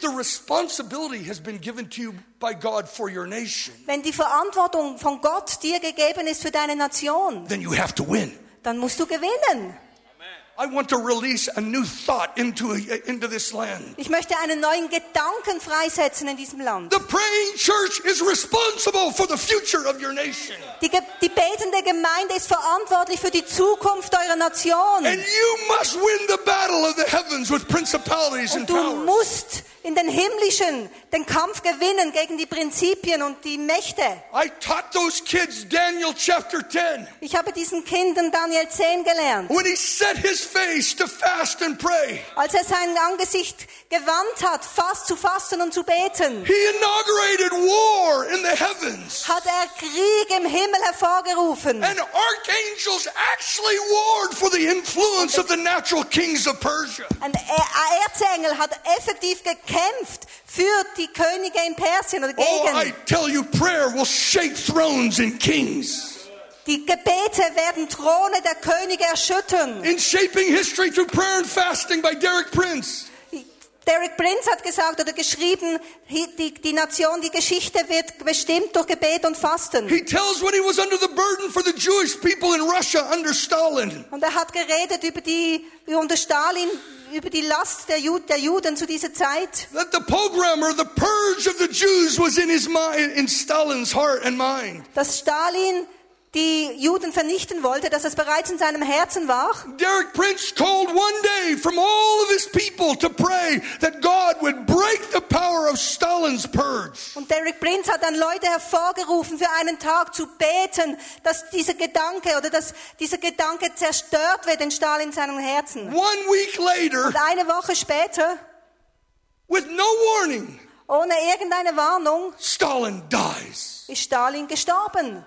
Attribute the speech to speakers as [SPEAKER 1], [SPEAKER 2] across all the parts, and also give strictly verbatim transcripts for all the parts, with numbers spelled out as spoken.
[SPEAKER 1] the responsibility has been given to you by God for your nation,
[SPEAKER 2] Wenn die Verantwortung von Gott dir gegeben ist für deine Nation,
[SPEAKER 1] then you have to win.
[SPEAKER 2] dann musst du gewinnen.
[SPEAKER 1] I want to release a new thought into, into this land.
[SPEAKER 2] Ich möchte einen neuen Gedanken freisetzen in diesem Land.
[SPEAKER 1] The praying church is responsible for the future of your nation.
[SPEAKER 2] Die, Ge- die betende Gemeinde ist verantwortlich für die Zukunft eurer Nation.
[SPEAKER 1] And you must win the battle of the heavens with principalities and
[SPEAKER 2] Und du
[SPEAKER 1] powers.
[SPEAKER 2] musst in den himmlischen den Kampf gewinnen gegen die Prinzipien und die Mächte.
[SPEAKER 1] I taught those kids Daniel chapter ten.
[SPEAKER 2] Ich habe diesen Kindern Daniel zehn gelernt.
[SPEAKER 1] When he set his face to fast and pray,
[SPEAKER 2] Als er sein Angesicht gewandt hat, fast zu fasten und zu beten,
[SPEAKER 1] he inaugurated war in the heavens.
[SPEAKER 2] hat er Krieg im Himmel hervorgerufen.
[SPEAKER 1] And archangels actually warred for the influence of the natural kings of Persia.
[SPEAKER 2] Ein Er- Erzengel hat effektiv gekämpft für die Könige in Persien oder
[SPEAKER 1] Oh, I
[SPEAKER 2] gegen.
[SPEAKER 1] tell you, prayer will shake thrones and kings.
[SPEAKER 2] Die Gebete werden Throne der Könige erschüttern.
[SPEAKER 1] In Shaping History Through Prayer and Fasting by Derek Prince,
[SPEAKER 2] Derek Prince hat gesagt oder geschrieben, die, die Nation, die Geschichte wird bestimmt durch Gebet und Fasten.
[SPEAKER 1] he tells when he was under the burden for the Jewish people in Russia under Stalin.
[SPEAKER 2] Und er hat geredet über die, wie unter Stalin, über die Last der, Ju, der Juden zu dieser Zeit.
[SPEAKER 1] That the pogrom or the purge of the Jews was in his mind, in Stalin's heart and mind.
[SPEAKER 2] Dass Stalin die Juden vernichten wollte, dass es bereits in seinem Herzen war.
[SPEAKER 1] Derek Prince called one day from all of his people to pray that God would break the power of Stalin's purge.
[SPEAKER 2] Und Derek Prince hat dann Leute hervorgerufen, für einen Tag zu beten, dass dieser Gedanke oder dass dieser Gedanke zerstört wird in Stalin in seinem Herzen.
[SPEAKER 1] One week later,
[SPEAKER 2] Und eine Woche später,
[SPEAKER 1] with no warning,
[SPEAKER 2] ohne irgendeine Warnung,
[SPEAKER 1] Stalin dies.
[SPEAKER 2] ist Stalin gestorben.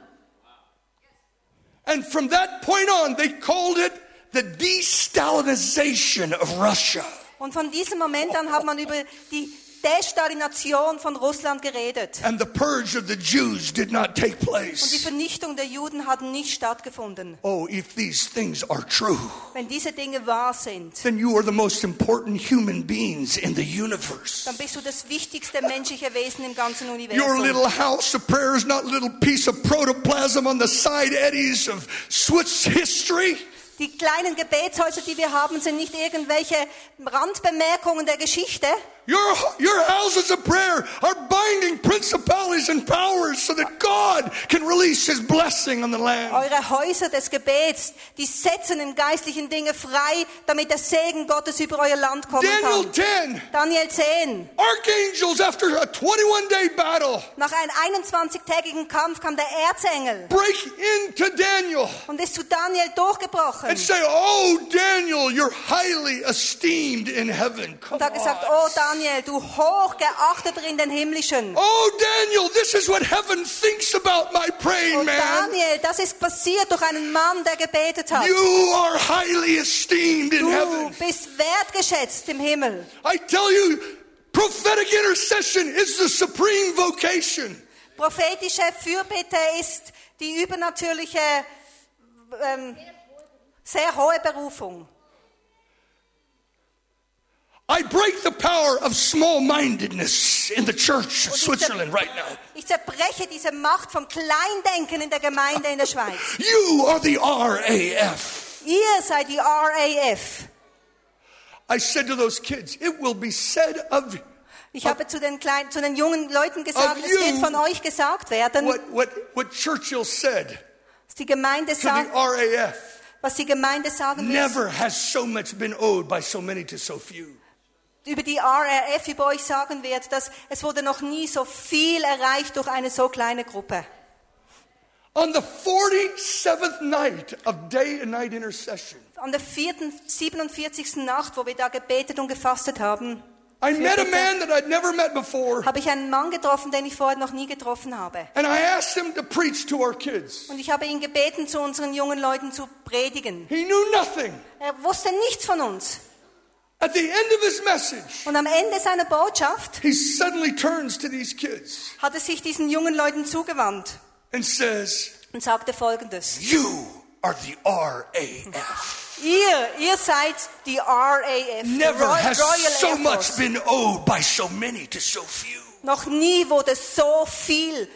[SPEAKER 1] And from that point on, they called it the de-Stalinization of Russia.
[SPEAKER 2] Und von diesem Moment an hat man über die Destalination von Russland geredet.
[SPEAKER 1] And the purge of the Jews did not take
[SPEAKER 2] Und die
[SPEAKER 1] place.
[SPEAKER 2] Vernichtung der Juden hat nicht stattgefunden.
[SPEAKER 1] Oh, if these things are true,
[SPEAKER 2] Wenn diese Dinge wahr sind,
[SPEAKER 1] then you are the most important human beings in the universe.
[SPEAKER 2] dann bist du das wichtigste menschliche Wesen im ganzen
[SPEAKER 1] Your
[SPEAKER 2] Universum.
[SPEAKER 1] little house of prayer is not a little piece of protoplasm on the side eddies of Swiss history.
[SPEAKER 2] Die kleinen Gebetshäuser, die wir haben, sind nicht irgendwelche Randbemerkungen der Geschichte.
[SPEAKER 1] Your, your houses of prayer are binding principalities and powers so that God can release His blessing on the land.
[SPEAKER 2] Eure Häuser des Gebets, die setzen im geistlichen Dinge frei, damit der Segen Gottes über euer Land kommen
[SPEAKER 1] Daniel
[SPEAKER 2] kann.
[SPEAKER 1] ten,
[SPEAKER 2] Daniel zehn.
[SPEAKER 1] archangels after a twenty-one day battle
[SPEAKER 2] Nach einem einundzwanzigtägigen Kampf kam der Erzengel
[SPEAKER 1] break into Daniel
[SPEAKER 2] und ist zu Daniel durchgebrochen.
[SPEAKER 1] and say, oh Daniel, you're highly esteemed in heaven. Come
[SPEAKER 2] Und hat gesagt,
[SPEAKER 1] on.
[SPEAKER 2] oh Daniel, du hochgeachteter in den Himmlischen.
[SPEAKER 1] Oh Daniel, this is what heaven thinks about my praying
[SPEAKER 2] Oh
[SPEAKER 1] man.
[SPEAKER 2] Daniel, das ist passiert durch einen Mann, der gebetet hat.
[SPEAKER 1] You are highly esteemed in
[SPEAKER 2] Du
[SPEAKER 1] heaven.
[SPEAKER 2] bist wertgeschätzt im Himmel.
[SPEAKER 1] I tell you, prophetic intercession is the supreme vocation.
[SPEAKER 2] Prophetische Fürbitte ist die übernatürliche, ähm, sehr hohe Berufung.
[SPEAKER 1] I break the power of small-mindedness in the church of
[SPEAKER 2] Und ich
[SPEAKER 1] Switzerland
[SPEAKER 2] zer-
[SPEAKER 1] right now.
[SPEAKER 2] Ich zerbreche diese Macht vom Kleindenken in der Gemeinde in der Schweiz.
[SPEAKER 1] You are the R A F.
[SPEAKER 2] Ihr seid die R A F.
[SPEAKER 1] I said to those kids, it will be said of
[SPEAKER 2] Ich habe zu den kleinen, zu den jungen Leuten gesagt,
[SPEAKER 1] Of
[SPEAKER 2] es wird
[SPEAKER 1] you.
[SPEAKER 2] von euch gesagt werden,
[SPEAKER 1] what, what, what Churchill said
[SPEAKER 2] was die Gemeinde
[SPEAKER 1] to the
[SPEAKER 2] sagt,
[SPEAKER 1] R A F.
[SPEAKER 2] was die Gemeinde sagen wird.
[SPEAKER 1] Never has so much been owed by so many to so few.
[SPEAKER 2] Über die R A F über euch sagen wird, dass es wurde noch nie so viel erreicht durch eine so kleine Gruppe.
[SPEAKER 1] On the forty-seventh night of day and night intercession,
[SPEAKER 2] An der vierten, siebenundvierzigsten Nacht, wo wir da gebetet und gefastet haben,
[SPEAKER 1] I met a man that I'd never met before,
[SPEAKER 2] habe ich einen Mann getroffen, den ich vorher noch nie getroffen habe.
[SPEAKER 1] and I asked him to preach to our kids.
[SPEAKER 2] Und ich habe ihn gebeten, zu unseren jungen Leuten zu predigen.
[SPEAKER 1] He knew nothing.
[SPEAKER 2] Er wusste nichts von uns.
[SPEAKER 1] At the end of his message,
[SPEAKER 2] Und am Ende seiner Botschaft
[SPEAKER 1] he suddenly turns to these kids
[SPEAKER 2] hat er sich diesen jungen Leuten zugewandt
[SPEAKER 1] and says,
[SPEAKER 2] und sagte Folgendes.
[SPEAKER 1] you are the R A F.
[SPEAKER 2] Ihr, ihr seid die R A F, die
[SPEAKER 1] Never
[SPEAKER 2] Royal,
[SPEAKER 1] has
[SPEAKER 2] Royal
[SPEAKER 1] so
[SPEAKER 2] Air
[SPEAKER 1] much
[SPEAKER 2] Force.
[SPEAKER 1] been owed by so many to so few.
[SPEAKER 2] Noch nie wurde so viel,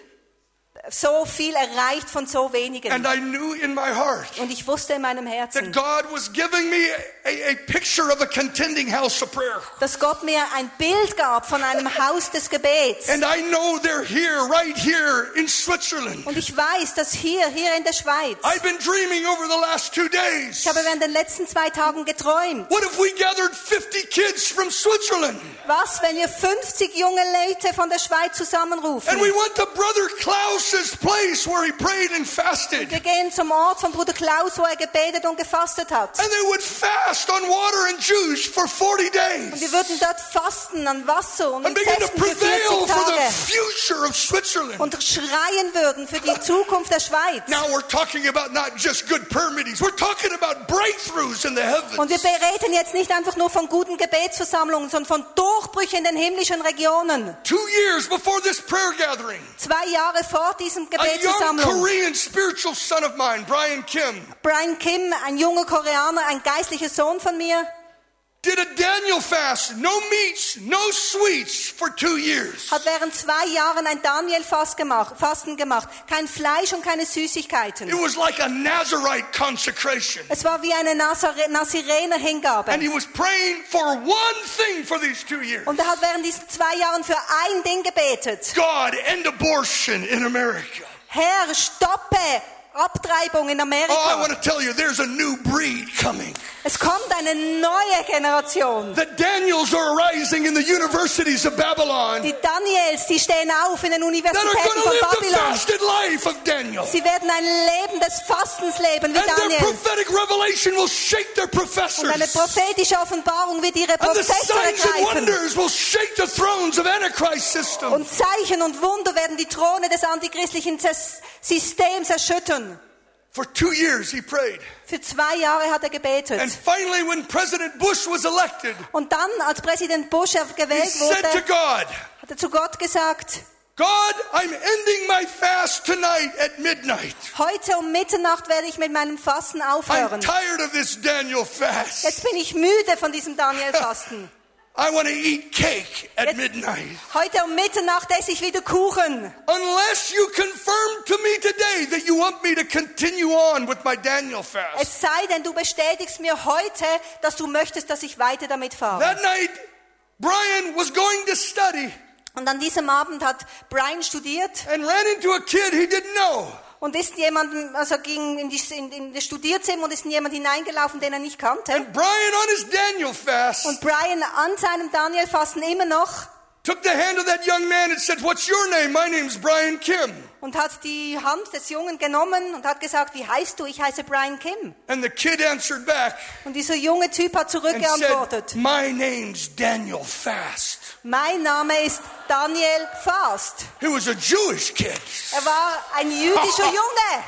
[SPEAKER 2] so viel erreicht von so wenigen.
[SPEAKER 1] And I knew in my heart
[SPEAKER 2] Und ich wusste in meinem
[SPEAKER 1] that
[SPEAKER 2] Herzen,
[SPEAKER 1] God was giving me a, a picture of a contending house of prayer.
[SPEAKER 2] dass Gott mir ein Bild gab von einem Haus des Gebets.
[SPEAKER 1] And I know they're here, right here in Switzerland.
[SPEAKER 2] Und ich weiß, dass hier, hier in der Schweiz,
[SPEAKER 1] I've been dreaming over the last two days.
[SPEAKER 2] ich habe während den letzten zwei Tagen geträumt.
[SPEAKER 1] What if we gathered fifty kids from Switzerland?
[SPEAKER 2] Was, wenn wir fünfzig junge Leute von der Schweiz zusammenrufen?
[SPEAKER 1] And we went to Brother Klaus's place where he prayed and fasted.
[SPEAKER 2] Wir gehen zum Ort von Bruder Klaus, wo er gebetet und gefastet hat.
[SPEAKER 1] And they would fast on water and juice for forty
[SPEAKER 2] Und
[SPEAKER 1] days.
[SPEAKER 2] wir würden dort fasten an Wasser und
[SPEAKER 1] And
[SPEAKER 2] in
[SPEAKER 1] begin to
[SPEAKER 2] Säften für
[SPEAKER 1] prevail
[SPEAKER 2] vierzig
[SPEAKER 1] for
[SPEAKER 2] Tage.
[SPEAKER 1] the future of Switzerland.
[SPEAKER 2] Und schreien würden für die Zukunft der Schweiz.
[SPEAKER 1] Now we're talking about not just good prayer meetings. We're talking about breakthroughs in the
[SPEAKER 2] Und wir
[SPEAKER 1] heavens.
[SPEAKER 2] bereden jetzt nicht einfach nur von guten Gebetsversammlungen, sondern von Durchbrüchen in den himmlischen Regionen.
[SPEAKER 1] Two years before this prayer gathering,
[SPEAKER 2] Zwei Jahre vor diesem
[SPEAKER 1] a young
[SPEAKER 2] Gebetsversammlung.
[SPEAKER 1] Korean spiritual son of mine, Brian Kim,
[SPEAKER 2] Brian Kim, ein junger Koreaner, ein geistlicher Sohn von mir,
[SPEAKER 1] did a Daniel fast, no meats, no sweets for two years.
[SPEAKER 2] hat während zwei Jahren ein Daniel-Fasten gemacht, Fasten gemacht. Kein Fleisch und keine
[SPEAKER 1] It
[SPEAKER 2] Süßigkeiten.
[SPEAKER 1] was like a Nazarite consecration.
[SPEAKER 2] Es war wie eine Nazare- Nazirener-Hingabe.
[SPEAKER 1] And he was praying for one thing for these two years.
[SPEAKER 2] Und er hat während diesen zwei Jahren für ein Ding gebetet.
[SPEAKER 1] God, end abortion in America.
[SPEAKER 2] Herr, stoppe Abtreibung in
[SPEAKER 1] Oh, I
[SPEAKER 2] Amerika.
[SPEAKER 1] want to tell you, there's a new breed coming.
[SPEAKER 2] Es kommt eine neue Generation.
[SPEAKER 1] The Daniels are arising in the universities of Babylon
[SPEAKER 2] Die Daniels, die stehen auf in den
[SPEAKER 1] that are
[SPEAKER 2] Universitäten
[SPEAKER 1] going to
[SPEAKER 2] von
[SPEAKER 1] live the
[SPEAKER 2] Babylon.
[SPEAKER 1] fasted life of Daniel.
[SPEAKER 2] Sie werden ein Leben des Fastens leben wie
[SPEAKER 1] And their
[SPEAKER 2] Daniel.
[SPEAKER 1] prophetic revelation will shake their
[SPEAKER 2] Und eine
[SPEAKER 1] professors.
[SPEAKER 2] prophetische Offenbarung wird ihre
[SPEAKER 1] And the
[SPEAKER 2] Professoren
[SPEAKER 1] signs and
[SPEAKER 2] ergreifen.
[SPEAKER 1] wonders will shake the thrones of Antichrist system.
[SPEAKER 2] Und Zeichen und Wunder werden die Throne des antichristlichen Zes- Systems erschüttern.
[SPEAKER 1] For two years he prayed.
[SPEAKER 2] Für zwei Jahre hat er
[SPEAKER 1] And
[SPEAKER 2] gebetet.
[SPEAKER 1] finally when President Bush was elected,
[SPEAKER 2] Und dann, als Präsident Bush
[SPEAKER 1] he
[SPEAKER 2] gewählt
[SPEAKER 1] said to
[SPEAKER 2] wurde,
[SPEAKER 1] God,
[SPEAKER 2] hat er zu Gott gesagt,
[SPEAKER 1] God, I'm ending my fast tonight at midnight.
[SPEAKER 2] heute um Mitternacht werde ich mit meinem Fasten
[SPEAKER 1] I'm
[SPEAKER 2] aufhören.
[SPEAKER 1] tired of this Daniel fast.
[SPEAKER 2] Jetzt bin ich müde von diesem Daniel-Fasten.
[SPEAKER 1] I want to eat cake at
[SPEAKER 2] Jetzt-
[SPEAKER 1] midnight.
[SPEAKER 2] Heute um Mitternacht esse ich wieder Kuchen.
[SPEAKER 1] Unless you confirm to me today that you want me to continue on with my Daniel fast.
[SPEAKER 2] Es sei denn, du bestätigst mir heute, dass du möchtest, dass ich weiter damit fahre.
[SPEAKER 1] That night, Brian was going to study
[SPEAKER 2] Und an diesem Abend hat Brian studiert
[SPEAKER 1] and ran into a kid he didn't know.
[SPEAKER 2] und ist jemandem, also ging in, die, in, in das Studierzimmer und ist in jemand hineingelaufen, den er nicht kannte.
[SPEAKER 1] And Brian on his Daniel fast
[SPEAKER 2] Und Brian an seinem Daniel-Fasten immer noch
[SPEAKER 1] took the hand of that young man and said, "What's your name? My name's Brian Kim."
[SPEAKER 2] und hat die Hand des Jungen genommen und hat gesagt, wie heißt du? Ich heiße Brian Kim.
[SPEAKER 1] And the kid answered back
[SPEAKER 2] Und dieser junge Typ hat
[SPEAKER 1] and
[SPEAKER 2] zurückgeantwortet,
[SPEAKER 1] said, "My name's Daniel Fast."
[SPEAKER 2] mein Name ist Daniel Fast.
[SPEAKER 1] He was a Jewish kid.
[SPEAKER 2] Er war ein jüdischer Junge.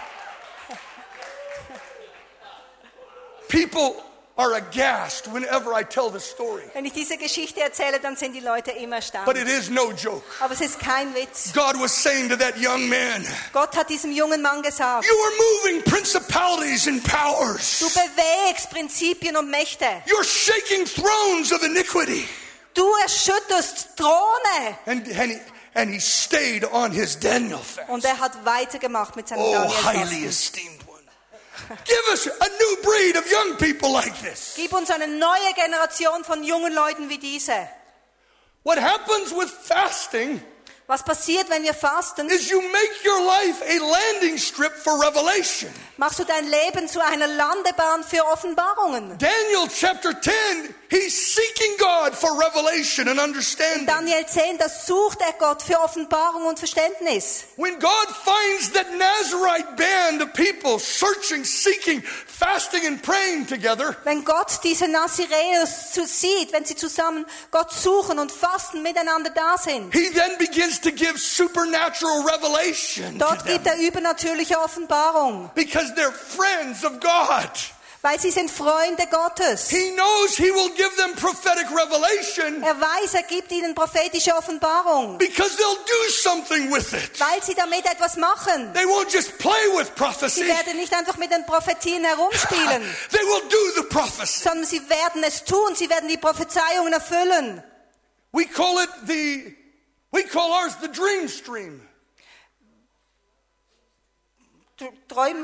[SPEAKER 1] People are aghast whenever I tell this story.
[SPEAKER 2] Wenn ich diese Geschichte erzähle, dann sind die Leute immer
[SPEAKER 1] But
[SPEAKER 2] erstaunt.
[SPEAKER 1] it is no joke.
[SPEAKER 2] Aber es ist kein Witz.
[SPEAKER 1] God was saying to that young man,
[SPEAKER 2] Gott hat diesem jungen Mann gesagt,
[SPEAKER 1] "You are moving principalities and powers.
[SPEAKER 2] du bewegst Prinzipien und Mächte.
[SPEAKER 1] You're shaking thrones of iniquity."
[SPEAKER 2] Du erschütterst Throne.
[SPEAKER 1] And, and, he, and he stayed on his Daniel fast.
[SPEAKER 2] Und er hat weitergemacht mit seinem
[SPEAKER 1] Oh, highly
[SPEAKER 2] Daniel-Fasten.
[SPEAKER 1] esteemed one. Give us a new breed of young people like this.
[SPEAKER 2] Gib uns eine neue Generation von jungen Leuten wie diese.
[SPEAKER 1] What happens with fasting
[SPEAKER 2] Was passiert, wenn wir fasten?
[SPEAKER 1] is you make your life a landing strip for revelation.
[SPEAKER 2] Machst du dein Leben zu einer Landebahn für Offenbarungen.
[SPEAKER 1] Daniel chapter ten, he's seeking God for revelation and understanding.
[SPEAKER 2] Daniel zehn, da sucht er Gott für Offenbarung und Verständnis.
[SPEAKER 1] When God finds that Nazarite band of people searching, seeking, fasting and praying together,
[SPEAKER 2] Wenn Gott diese Naziräer so sieht, wenn sie zusammen Gott suchen und fasten, miteinander da sind,
[SPEAKER 1] he then begins to give supernatural revelation to
[SPEAKER 2] dort gibt
[SPEAKER 1] them.
[SPEAKER 2] er übernatürliche Offenbarung.
[SPEAKER 1] Because they're friends of God.
[SPEAKER 2] Weil sie sind Freunde Gottes.
[SPEAKER 1] He knows he will give them prophetic revelation
[SPEAKER 2] Er weiß, er gibt ihnen prophetische Offenbarung.
[SPEAKER 1] because they'll do something with it.
[SPEAKER 2] Weil sie damit etwas machen.
[SPEAKER 1] They won't just play with
[SPEAKER 2] Sie
[SPEAKER 1] prophecy.
[SPEAKER 2] werden nicht einfach mit den Prophetien herumspielen,
[SPEAKER 1] They will do the prophecy.
[SPEAKER 2] sondern sie werden es tun. Sie werden die Prophezeiungen erfüllen.
[SPEAKER 1] We call it the, we call ours the dream stream.
[SPEAKER 2] Träum,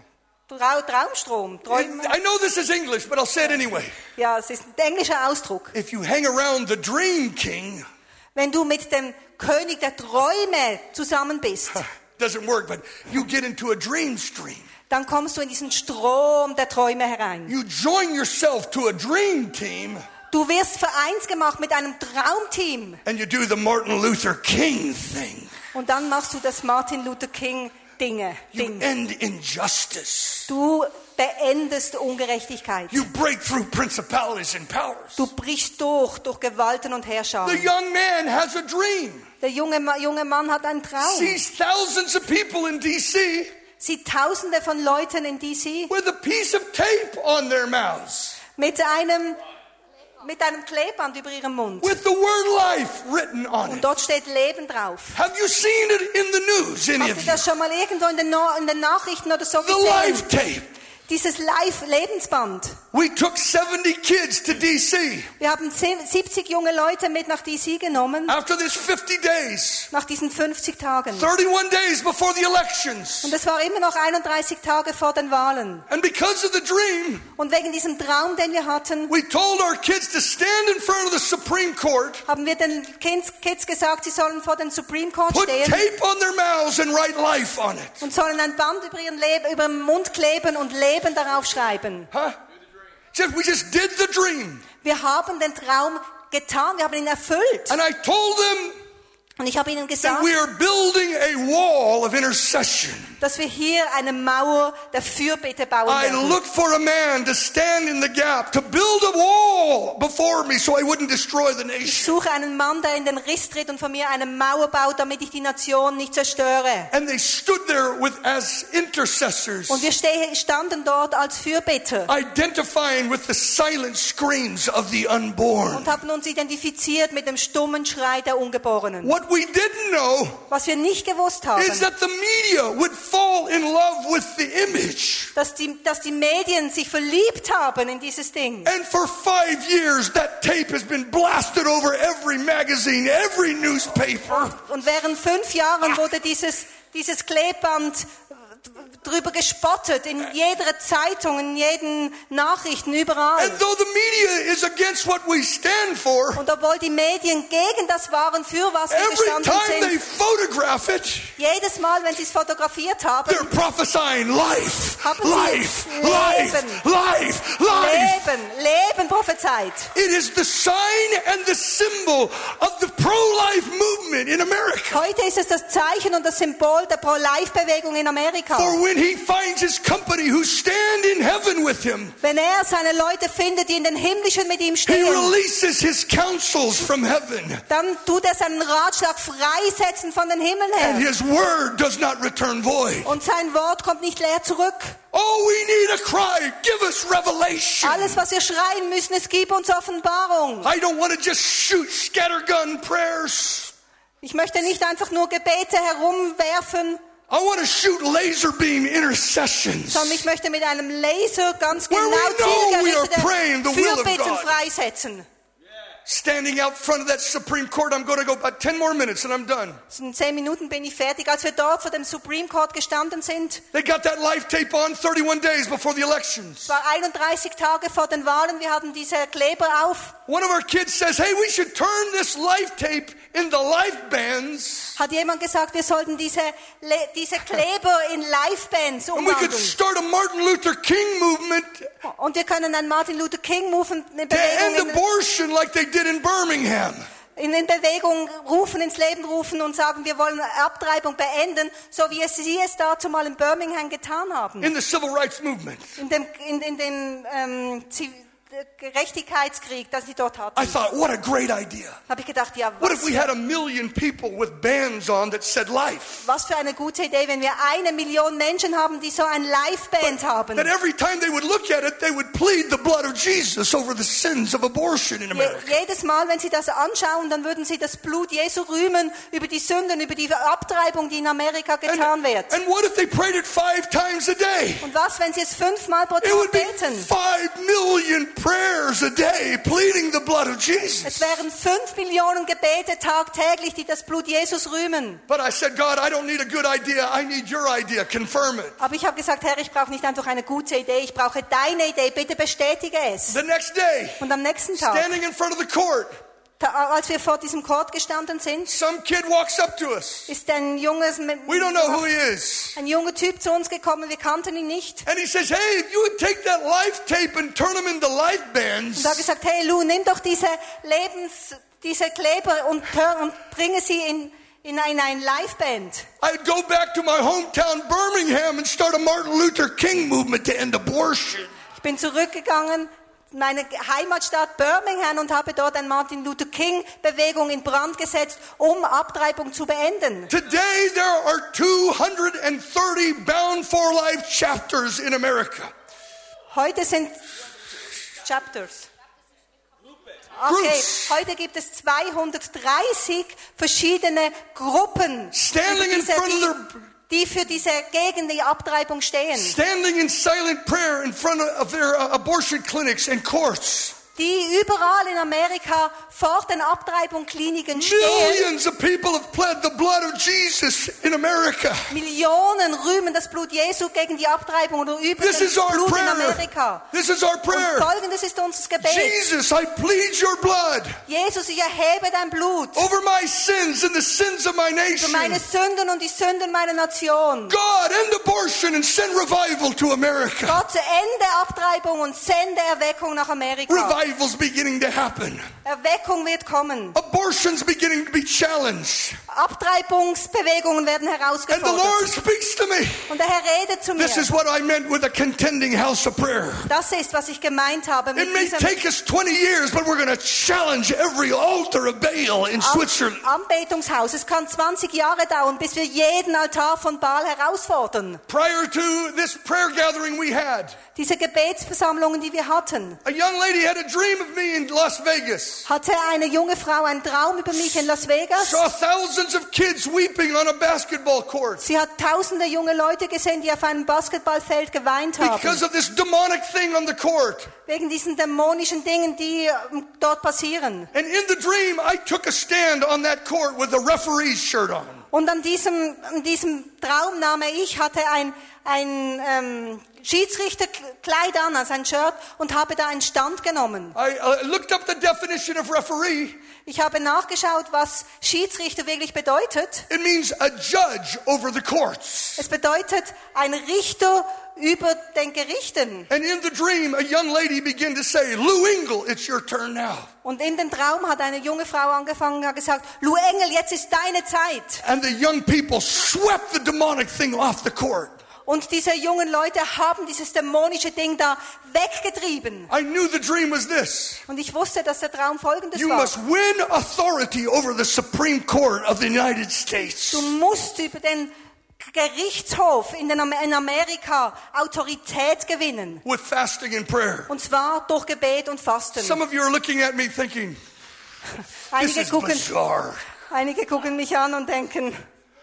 [SPEAKER 2] Trau, Traumstrom. Träum,
[SPEAKER 1] I know this is English, but I'll say it anyway.
[SPEAKER 2] ja, es ist ein englischer Ausdruck.
[SPEAKER 1] If you hang around the dream king,
[SPEAKER 2] Wenn du mit dem König der Träume zusammen bist,
[SPEAKER 1] doesn't work, but you get into a dream stream.
[SPEAKER 2] dann kommst du in diesen Strom der Träume herein.
[SPEAKER 1] You join yourself to a dream team
[SPEAKER 2] Du wirst vereins gemacht mit einem Traumteam.
[SPEAKER 1] and you do the Martin Luther King thing.
[SPEAKER 2] Und dann machst du das Martin Luther King Dinge,
[SPEAKER 1] You
[SPEAKER 2] Ding.
[SPEAKER 1] end injustice.
[SPEAKER 2] Du beendest Ungerechtigkeit.
[SPEAKER 1] You break through principalities and powers.
[SPEAKER 2] Du brichst durch, durch Gewalten und
[SPEAKER 1] The
[SPEAKER 2] Herrscharen.
[SPEAKER 1] young man has a dream.
[SPEAKER 2] Der junge, Ma- junge Mann hat einen Traum.
[SPEAKER 1] Sees thousands of people in D C
[SPEAKER 2] Sieht Tausende von Leuten in D C
[SPEAKER 1] with a piece of tape on their mouths
[SPEAKER 2] mit einem, mit einem Klebeband über ihrem Mund.
[SPEAKER 1] with the word life written on
[SPEAKER 2] Und
[SPEAKER 1] it.
[SPEAKER 2] dort steht Leben drauf.
[SPEAKER 1] Have you seen it in the news, any
[SPEAKER 2] Habt
[SPEAKER 1] of
[SPEAKER 2] ihr
[SPEAKER 1] you?
[SPEAKER 2] das schon mal irgendwo in den, no- in den Nachrichten oder so
[SPEAKER 1] The life
[SPEAKER 2] gesehen?
[SPEAKER 1] tape.
[SPEAKER 2] Dieses Live-Lebensband.
[SPEAKER 1] We took seventy kids to D C
[SPEAKER 2] Wir haben siebzig junge Leute mit nach D C genommen,
[SPEAKER 1] after this fifty days,
[SPEAKER 2] nach diesen fünfzig Tagen.
[SPEAKER 1] thirty-one days before the elections.
[SPEAKER 2] Und es war immer noch einunddreißig Tage vor den Wahlen.
[SPEAKER 1] And because of the dream,
[SPEAKER 2] Und wegen diesem Traum, den wir hatten,
[SPEAKER 1] we told our kids to stand in front of the Supreme Court,
[SPEAKER 2] haben wir den Kids, Kids gesagt, sie sollen vor dem Supreme Court
[SPEAKER 1] put
[SPEAKER 2] stehen
[SPEAKER 1] tape on their mouths and write life on it.
[SPEAKER 2] und sollen ein Band über ihren Leben, über den Mund kleben und Leben darauf schreiben.
[SPEAKER 1] Huh? Just, we just did the dream.
[SPEAKER 2] Wir haben den Traum getan, wir haben ihn erfüllt.
[SPEAKER 1] And I told them
[SPEAKER 2] Und ich habe ihnen
[SPEAKER 1] that
[SPEAKER 2] gesagt,
[SPEAKER 1] we are building a wall of intercession.
[SPEAKER 2] dass wir hier eine Mauer der Fürbitte bauen
[SPEAKER 1] I
[SPEAKER 2] werden.
[SPEAKER 1] looked for a man to stand in the gap, to build a wall before me so I wouldn't destroy the
[SPEAKER 2] Ich
[SPEAKER 1] nation.
[SPEAKER 2] suche einen Mann, der in den Riss tritt und von mir eine Mauer baut, damit ich die Nation nicht zerstöre.
[SPEAKER 1] And they stood there with as intercessors,
[SPEAKER 2] Und wir ste- standen dort als Fürbitter
[SPEAKER 1] identifying with the silent screams of the unborn.
[SPEAKER 2] und haben uns identifiziert mit dem stummen Schrei der Ungeborenen.
[SPEAKER 1] What we didn't know
[SPEAKER 2] Was wir nicht gewusst haben,
[SPEAKER 1] is that the media would fall in love with the image.
[SPEAKER 2] dass die, dass die Medien sich verliebt haben in dieses Ding.
[SPEAKER 1] And for five years, that tape has been blasted over every magazine, every newspaper.
[SPEAKER 2] Und während fünf Jahren wurde dieses, dieses Klebeband drüber gespottet, in jeder Zeitung, in jeden Nachrichten, überall.
[SPEAKER 1] And though the media is against what we stand for,
[SPEAKER 2] Und obwohl die Medien gegen das waren, für was wir
[SPEAKER 1] every
[SPEAKER 2] gestanden
[SPEAKER 1] time they
[SPEAKER 2] sind,
[SPEAKER 1] photograph it,
[SPEAKER 2] jedes Mal, wenn sie es fotografiert haben,
[SPEAKER 1] they're prophesying life,
[SPEAKER 2] Haben sie
[SPEAKER 1] life,
[SPEAKER 2] Leben.
[SPEAKER 1] life, life, life.
[SPEAKER 2] Leben, Leben prophezeit.
[SPEAKER 1] It is the sign and the symbol of the pro-life movement in America.
[SPEAKER 2] Heute ist es das Zeichen und das Symbol der Pro-Life-Bewegung in Amerika.
[SPEAKER 1] For when he finds his company who stand in heaven with him,
[SPEAKER 2] Wenn er seine Leute findet, die in den Himmlischen mit ihm
[SPEAKER 1] he
[SPEAKER 2] stehen,
[SPEAKER 1] releases his counsels from heaven.
[SPEAKER 2] dann tut er seinen Ratschlag freisetzen von den Himmeln
[SPEAKER 1] And
[SPEAKER 2] her.
[SPEAKER 1] his word does not return void.
[SPEAKER 2] Und sein Wort kommt nicht leer zurück.
[SPEAKER 1] Oh, we need a cry. Give us revelation.
[SPEAKER 2] Alles, was wir schreien müssen, es gibt uns Offenbarung.
[SPEAKER 1] I don't want to just shoot scattergun prayers.
[SPEAKER 2] Ich möchte nicht einfach nur Gebete herumwerfen,
[SPEAKER 1] I want to shoot laser beam intercessions.
[SPEAKER 2] sondern ich möchte mit einem Laser ganz
[SPEAKER 1] Where
[SPEAKER 2] genau
[SPEAKER 1] we know we are
[SPEAKER 2] zielgerichtete
[SPEAKER 1] praying the will of
[SPEAKER 2] Fürbitten
[SPEAKER 1] God.
[SPEAKER 2] freisetzen.
[SPEAKER 1] Standing out front of that Supreme Court, I'm going to go about ten more minutes and I'm done.
[SPEAKER 2] In zehn Minuten bin ich fertig. Als wir dort vor dem Supreme Court gestanden sind,
[SPEAKER 1] They got that live tape on thirty-one days before the elections.
[SPEAKER 2] es war einunddreißig Tage vor den Wahlen, wir hatten diese Kleber auf.
[SPEAKER 1] One of our kids says, hey, we should turn this live tape into live bands
[SPEAKER 2] Hat jemand gesagt, wir sollten diese, Le- diese Kleber in Livebands
[SPEAKER 1] and we could
[SPEAKER 2] umwandeln.
[SPEAKER 1] start a Martin Luther King movement
[SPEAKER 2] Und wir können ein Martin Luther King Movement, eine
[SPEAKER 1] to end
[SPEAKER 2] Bewegung in,
[SPEAKER 1] abortion like they did in Birmingham.
[SPEAKER 2] in, in Bewegung rufen, ins Leben rufen und sagen, wir wollen Abtreibung beenden, so wie es sie es dazu mal in Birmingham getan haben.
[SPEAKER 1] In the civil rights movement.
[SPEAKER 2] In dem, in, in dem ähm, Ziv- Gerechtigkeitskrieg, das sie dort hatten.
[SPEAKER 1] I thought, what a great idea.
[SPEAKER 2] Habe ich gedacht, ja,
[SPEAKER 1] What
[SPEAKER 2] was
[SPEAKER 1] if we had a million people with bands on that said life?
[SPEAKER 2] Was für eine gute Idee, wenn wir eine Million Menschen haben, die so ein Liveband haben.
[SPEAKER 1] That every time they would look at it, they would plead the blood of Jesus over the sins of abortion in
[SPEAKER 2] Je,
[SPEAKER 1] America.
[SPEAKER 2] jedes Mal, wenn sie das anschauen, dann würden sie das Blut Jesu rühmen über die Sünden, über die Abtreibung, die in Amerika getan wird.
[SPEAKER 1] And what if they prayed it five times a day?
[SPEAKER 2] Und was, wenn sie es fünfmal pro
[SPEAKER 1] It
[SPEAKER 2] Tag
[SPEAKER 1] would be
[SPEAKER 2] beten?
[SPEAKER 1] five million prayers a day pleading the blood of
[SPEAKER 2] Es
[SPEAKER 1] Jesus.
[SPEAKER 2] wären fünf Millionen Gebete tagtäglich, die das Blut Jesus rühmen.
[SPEAKER 1] But I said, God, I don't need a good idea. I need your idea. Confirm it.
[SPEAKER 2] Aber ich habe gesagt, Herr, ich brauche nicht einfach eine gute Idee, ich brauche deine Idee, bitte bestätige es.
[SPEAKER 1] The next day,
[SPEAKER 2] Und am nächsten Tag,
[SPEAKER 1] standing in front of the court,
[SPEAKER 2] da, als wir vor diesem Court gestanden sind,
[SPEAKER 1] some kid walks up to us.
[SPEAKER 2] ist ein junges,
[SPEAKER 1] We don't know who he is.
[SPEAKER 2] ein junger Typ zu uns gekommen, wir kannten ihn nicht.
[SPEAKER 1] And he says, hey, if you would take that life tape and turn them into life bands,
[SPEAKER 2] Und er hat gesagt, hey Lou, nimm doch diese Lebens, diese Kleber und, hör- und bringe sie in, in ein, ein Liveband.
[SPEAKER 1] I'd go back to my hometown Birmingham and start a Martin Luther King movement to end abortion.
[SPEAKER 2] Ich bin zurückgegangen in meine Heimatstadt Birmingham und habe dort eine Martin Luther King Bewegung in Brand gesetzt, um Abtreibung zu beenden.
[SPEAKER 1] Today there are two hundred thirty Bound for Life chapters in America.
[SPEAKER 2] Heute sind Chapters. Okay,
[SPEAKER 1] Groups.
[SPEAKER 2] heute gibt es zweihundertdreißig verschiedene Gruppen,
[SPEAKER 1] Standing in
[SPEAKER 2] diese,
[SPEAKER 1] front of
[SPEAKER 2] die,
[SPEAKER 1] their,
[SPEAKER 2] die für diese gegen die Abtreibung stehen,
[SPEAKER 1] standing in silent prayer in front of their uh, abortion clinics and courts.
[SPEAKER 2] die überall in Amerika vor den Abtreibungskliniken stehen.
[SPEAKER 1] Millions of people have pled the blood of Jesus in America.
[SPEAKER 2] Millionen rühmen das Blut Jesu gegen die Abtreibung oder über
[SPEAKER 1] This
[SPEAKER 2] das
[SPEAKER 1] is our
[SPEAKER 2] Blut in
[SPEAKER 1] prayer.
[SPEAKER 2] Amerika.
[SPEAKER 1] This is our
[SPEAKER 2] Und
[SPEAKER 1] prayer.
[SPEAKER 2] folgendes ist unser Gebet.
[SPEAKER 1] Jesus, I plead your blood
[SPEAKER 2] Jesus, ich erhebe dein Blut
[SPEAKER 1] over my sins and the sins of my
[SPEAKER 2] für
[SPEAKER 1] nation.
[SPEAKER 2] meine Sünden und die Sünden meiner Nation.
[SPEAKER 1] God, end abortion and send revival to America.
[SPEAKER 2] Gott, ende Abtreibung und sende Erweckung nach Amerika.
[SPEAKER 1] Revival's beginning to happen.
[SPEAKER 2] Erweckung wird kommen.
[SPEAKER 1] Abortion's beginning to be challenged.
[SPEAKER 2] Abtreibungsbewegungen werden
[SPEAKER 1] And the Lord
[SPEAKER 2] herausgefordert.
[SPEAKER 1] speaks to me.
[SPEAKER 2] Und der Herr redet zu mir.
[SPEAKER 1] This is what I meant with a contending house of prayer.
[SPEAKER 2] Das ist, was ich gemeint habe mit
[SPEAKER 1] It may
[SPEAKER 2] diesem
[SPEAKER 1] take us twenty years, but we're going to challenge every altar of Baal in Switzerland.
[SPEAKER 2] Anbetungshaus. Es kann zwanzig Jahre dauern, bis wir jeden Altar von Baal herausfordern.
[SPEAKER 1] Prior to this prayer gathering we had,
[SPEAKER 2] Diese Gebetsversammlungen, die wir hatten,
[SPEAKER 1] a young lady had a dream of me in Las Vegas.
[SPEAKER 2] hatte eine junge Frau einen Traum über mich in Las Vegas.
[SPEAKER 1] Saw thousands of kids weeping on a basketball court
[SPEAKER 2] Sie hat tausende junge Leute gesehen, die auf einem Basketballfeld geweint haben.
[SPEAKER 1] because of this demonic thing on the court.
[SPEAKER 2] Wegen diesen dämonischen Dingen, die ähm, dort passieren.
[SPEAKER 1] And in the dream, I took a stand on that court with a referee's shirt on.
[SPEAKER 2] Und an diesem, an diesem Traum nahm ich, hatte ein, ein ähm, Schiedsrichterkleid an, also ein Shirt, und habe da einen Stand genommen.
[SPEAKER 1] I uh, looked up the definition of referee.
[SPEAKER 2] Ich habe nachgeschaut, was Schiedsrichter wirklich bedeutet.
[SPEAKER 1] It means a judge over the courts.
[SPEAKER 2] Es bedeutet ein Richter über den Gerichten.
[SPEAKER 1] And in the dream, a young lady began to say, Lou Engle, it's your turn now.
[SPEAKER 2] Und in dem Traum hat eine junge Frau angefangen und hat gesagt, Lou Engel, jetzt ist deine Zeit.
[SPEAKER 1] And the young people swept the demonic thing off the court.
[SPEAKER 2] Und diese jungen Leute haben dieses dämonische Ding da weggetrieben.
[SPEAKER 1] I knew the dream was this.
[SPEAKER 2] Und ich wusste, dass der Traum folgendes
[SPEAKER 1] You
[SPEAKER 2] war.
[SPEAKER 1] must win authority over the Supreme Court of the United States.
[SPEAKER 2] Du musst über den Gerichtshof in, den, in Amerika Autorität gewinnen.
[SPEAKER 1] With fasting and prayer.
[SPEAKER 2] Und zwar durch Gebet und Fasten.
[SPEAKER 1] Some of you are looking at me thinking, this
[SPEAKER 2] Einige
[SPEAKER 1] is
[SPEAKER 2] gucken,
[SPEAKER 1] bizarre.
[SPEAKER 2] einige gucken mich an und denken,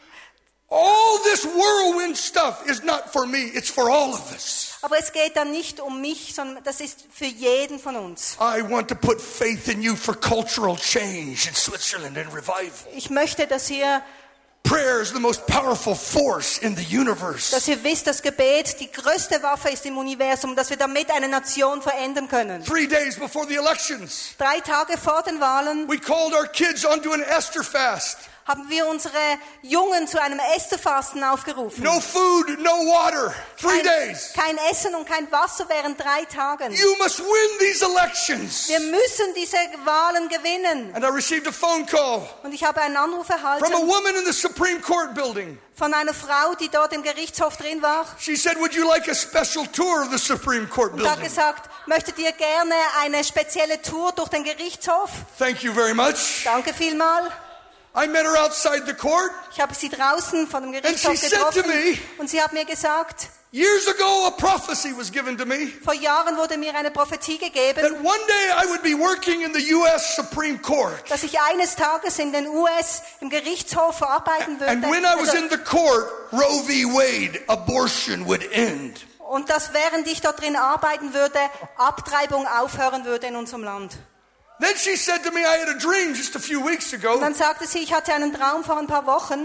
[SPEAKER 1] All this whirlwind stuff is not for me, it's for all of us.
[SPEAKER 2] aber es geht dann nicht um mich, sondern das ist für jeden von uns.
[SPEAKER 1] I want to put faith in you for cultural change in Switzerland and revival.
[SPEAKER 2] Ich möchte, dass ihr,
[SPEAKER 1] Prayer is the most powerful force in the universe.
[SPEAKER 2] dass ihr wisst, dass Gebet die größte Waffe ist im Universum, dass wir damit eine Nation verändern können.
[SPEAKER 1] Three days before the elections,
[SPEAKER 2] Drei Tage vor den Wahlen
[SPEAKER 1] we called our kids onto an Esther fast.
[SPEAKER 2] haben wir unsere Jungen zu einem Ästefasten aufgerufen.
[SPEAKER 1] No food, no water, three
[SPEAKER 2] Kein,
[SPEAKER 1] days.
[SPEAKER 2] kein Essen und kein Wasser während drei Tagen.
[SPEAKER 1] You must win these elections.
[SPEAKER 2] Wir müssen diese Wahlen gewinnen.
[SPEAKER 1] And I received a phone call
[SPEAKER 2] Und ich habe einen Anruf
[SPEAKER 1] from a
[SPEAKER 2] erhalten
[SPEAKER 1] woman in the Supreme Court building.
[SPEAKER 2] von einer Frau, die dort im Gerichtshof drin war.
[SPEAKER 1] She said, would you like a special tour of the Supreme Court
[SPEAKER 2] Und hat
[SPEAKER 1] building?
[SPEAKER 2] gesagt, möchtet ihr gerne eine spezielle Tour durch den Gerichtshof?
[SPEAKER 1] Thank you very much.
[SPEAKER 2] Danke vielmal.
[SPEAKER 1] I met her outside the court.
[SPEAKER 2] Ich habe sie draußen von dem
[SPEAKER 1] And
[SPEAKER 2] Gerichtshof
[SPEAKER 1] she said to
[SPEAKER 2] getroffen
[SPEAKER 1] me,
[SPEAKER 2] und sie hat mir gesagt,
[SPEAKER 1] years ago a prophecy was given to me
[SPEAKER 2] vor Jahren wurde mir eine Prophetie
[SPEAKER 1] that
[SPEAKER 2] gegeben,
[SPEAKER 1] one day I would be working in the U S Supreme Court.
[SPEAKER 2] dass ich eines Tages in den U S im Gerichtshof verarbeiten würde.
[SPEAKER 1] And when I was
[SPEAKER 2] Also,
[SPEAKER 1] in the court, Roe v. Wade, abortion would end.
[SPEAKER 2] und dass während ich dort drin arbeiten würde, Abtreibung aufhören würde in unserem Land.
[SPEAKER 1] Then she said to me, I had a dream just a few weeks ago.
[SPEAKER 2] Und dann sagte sie, ich hatte einen Traum vor ein paar Wochen.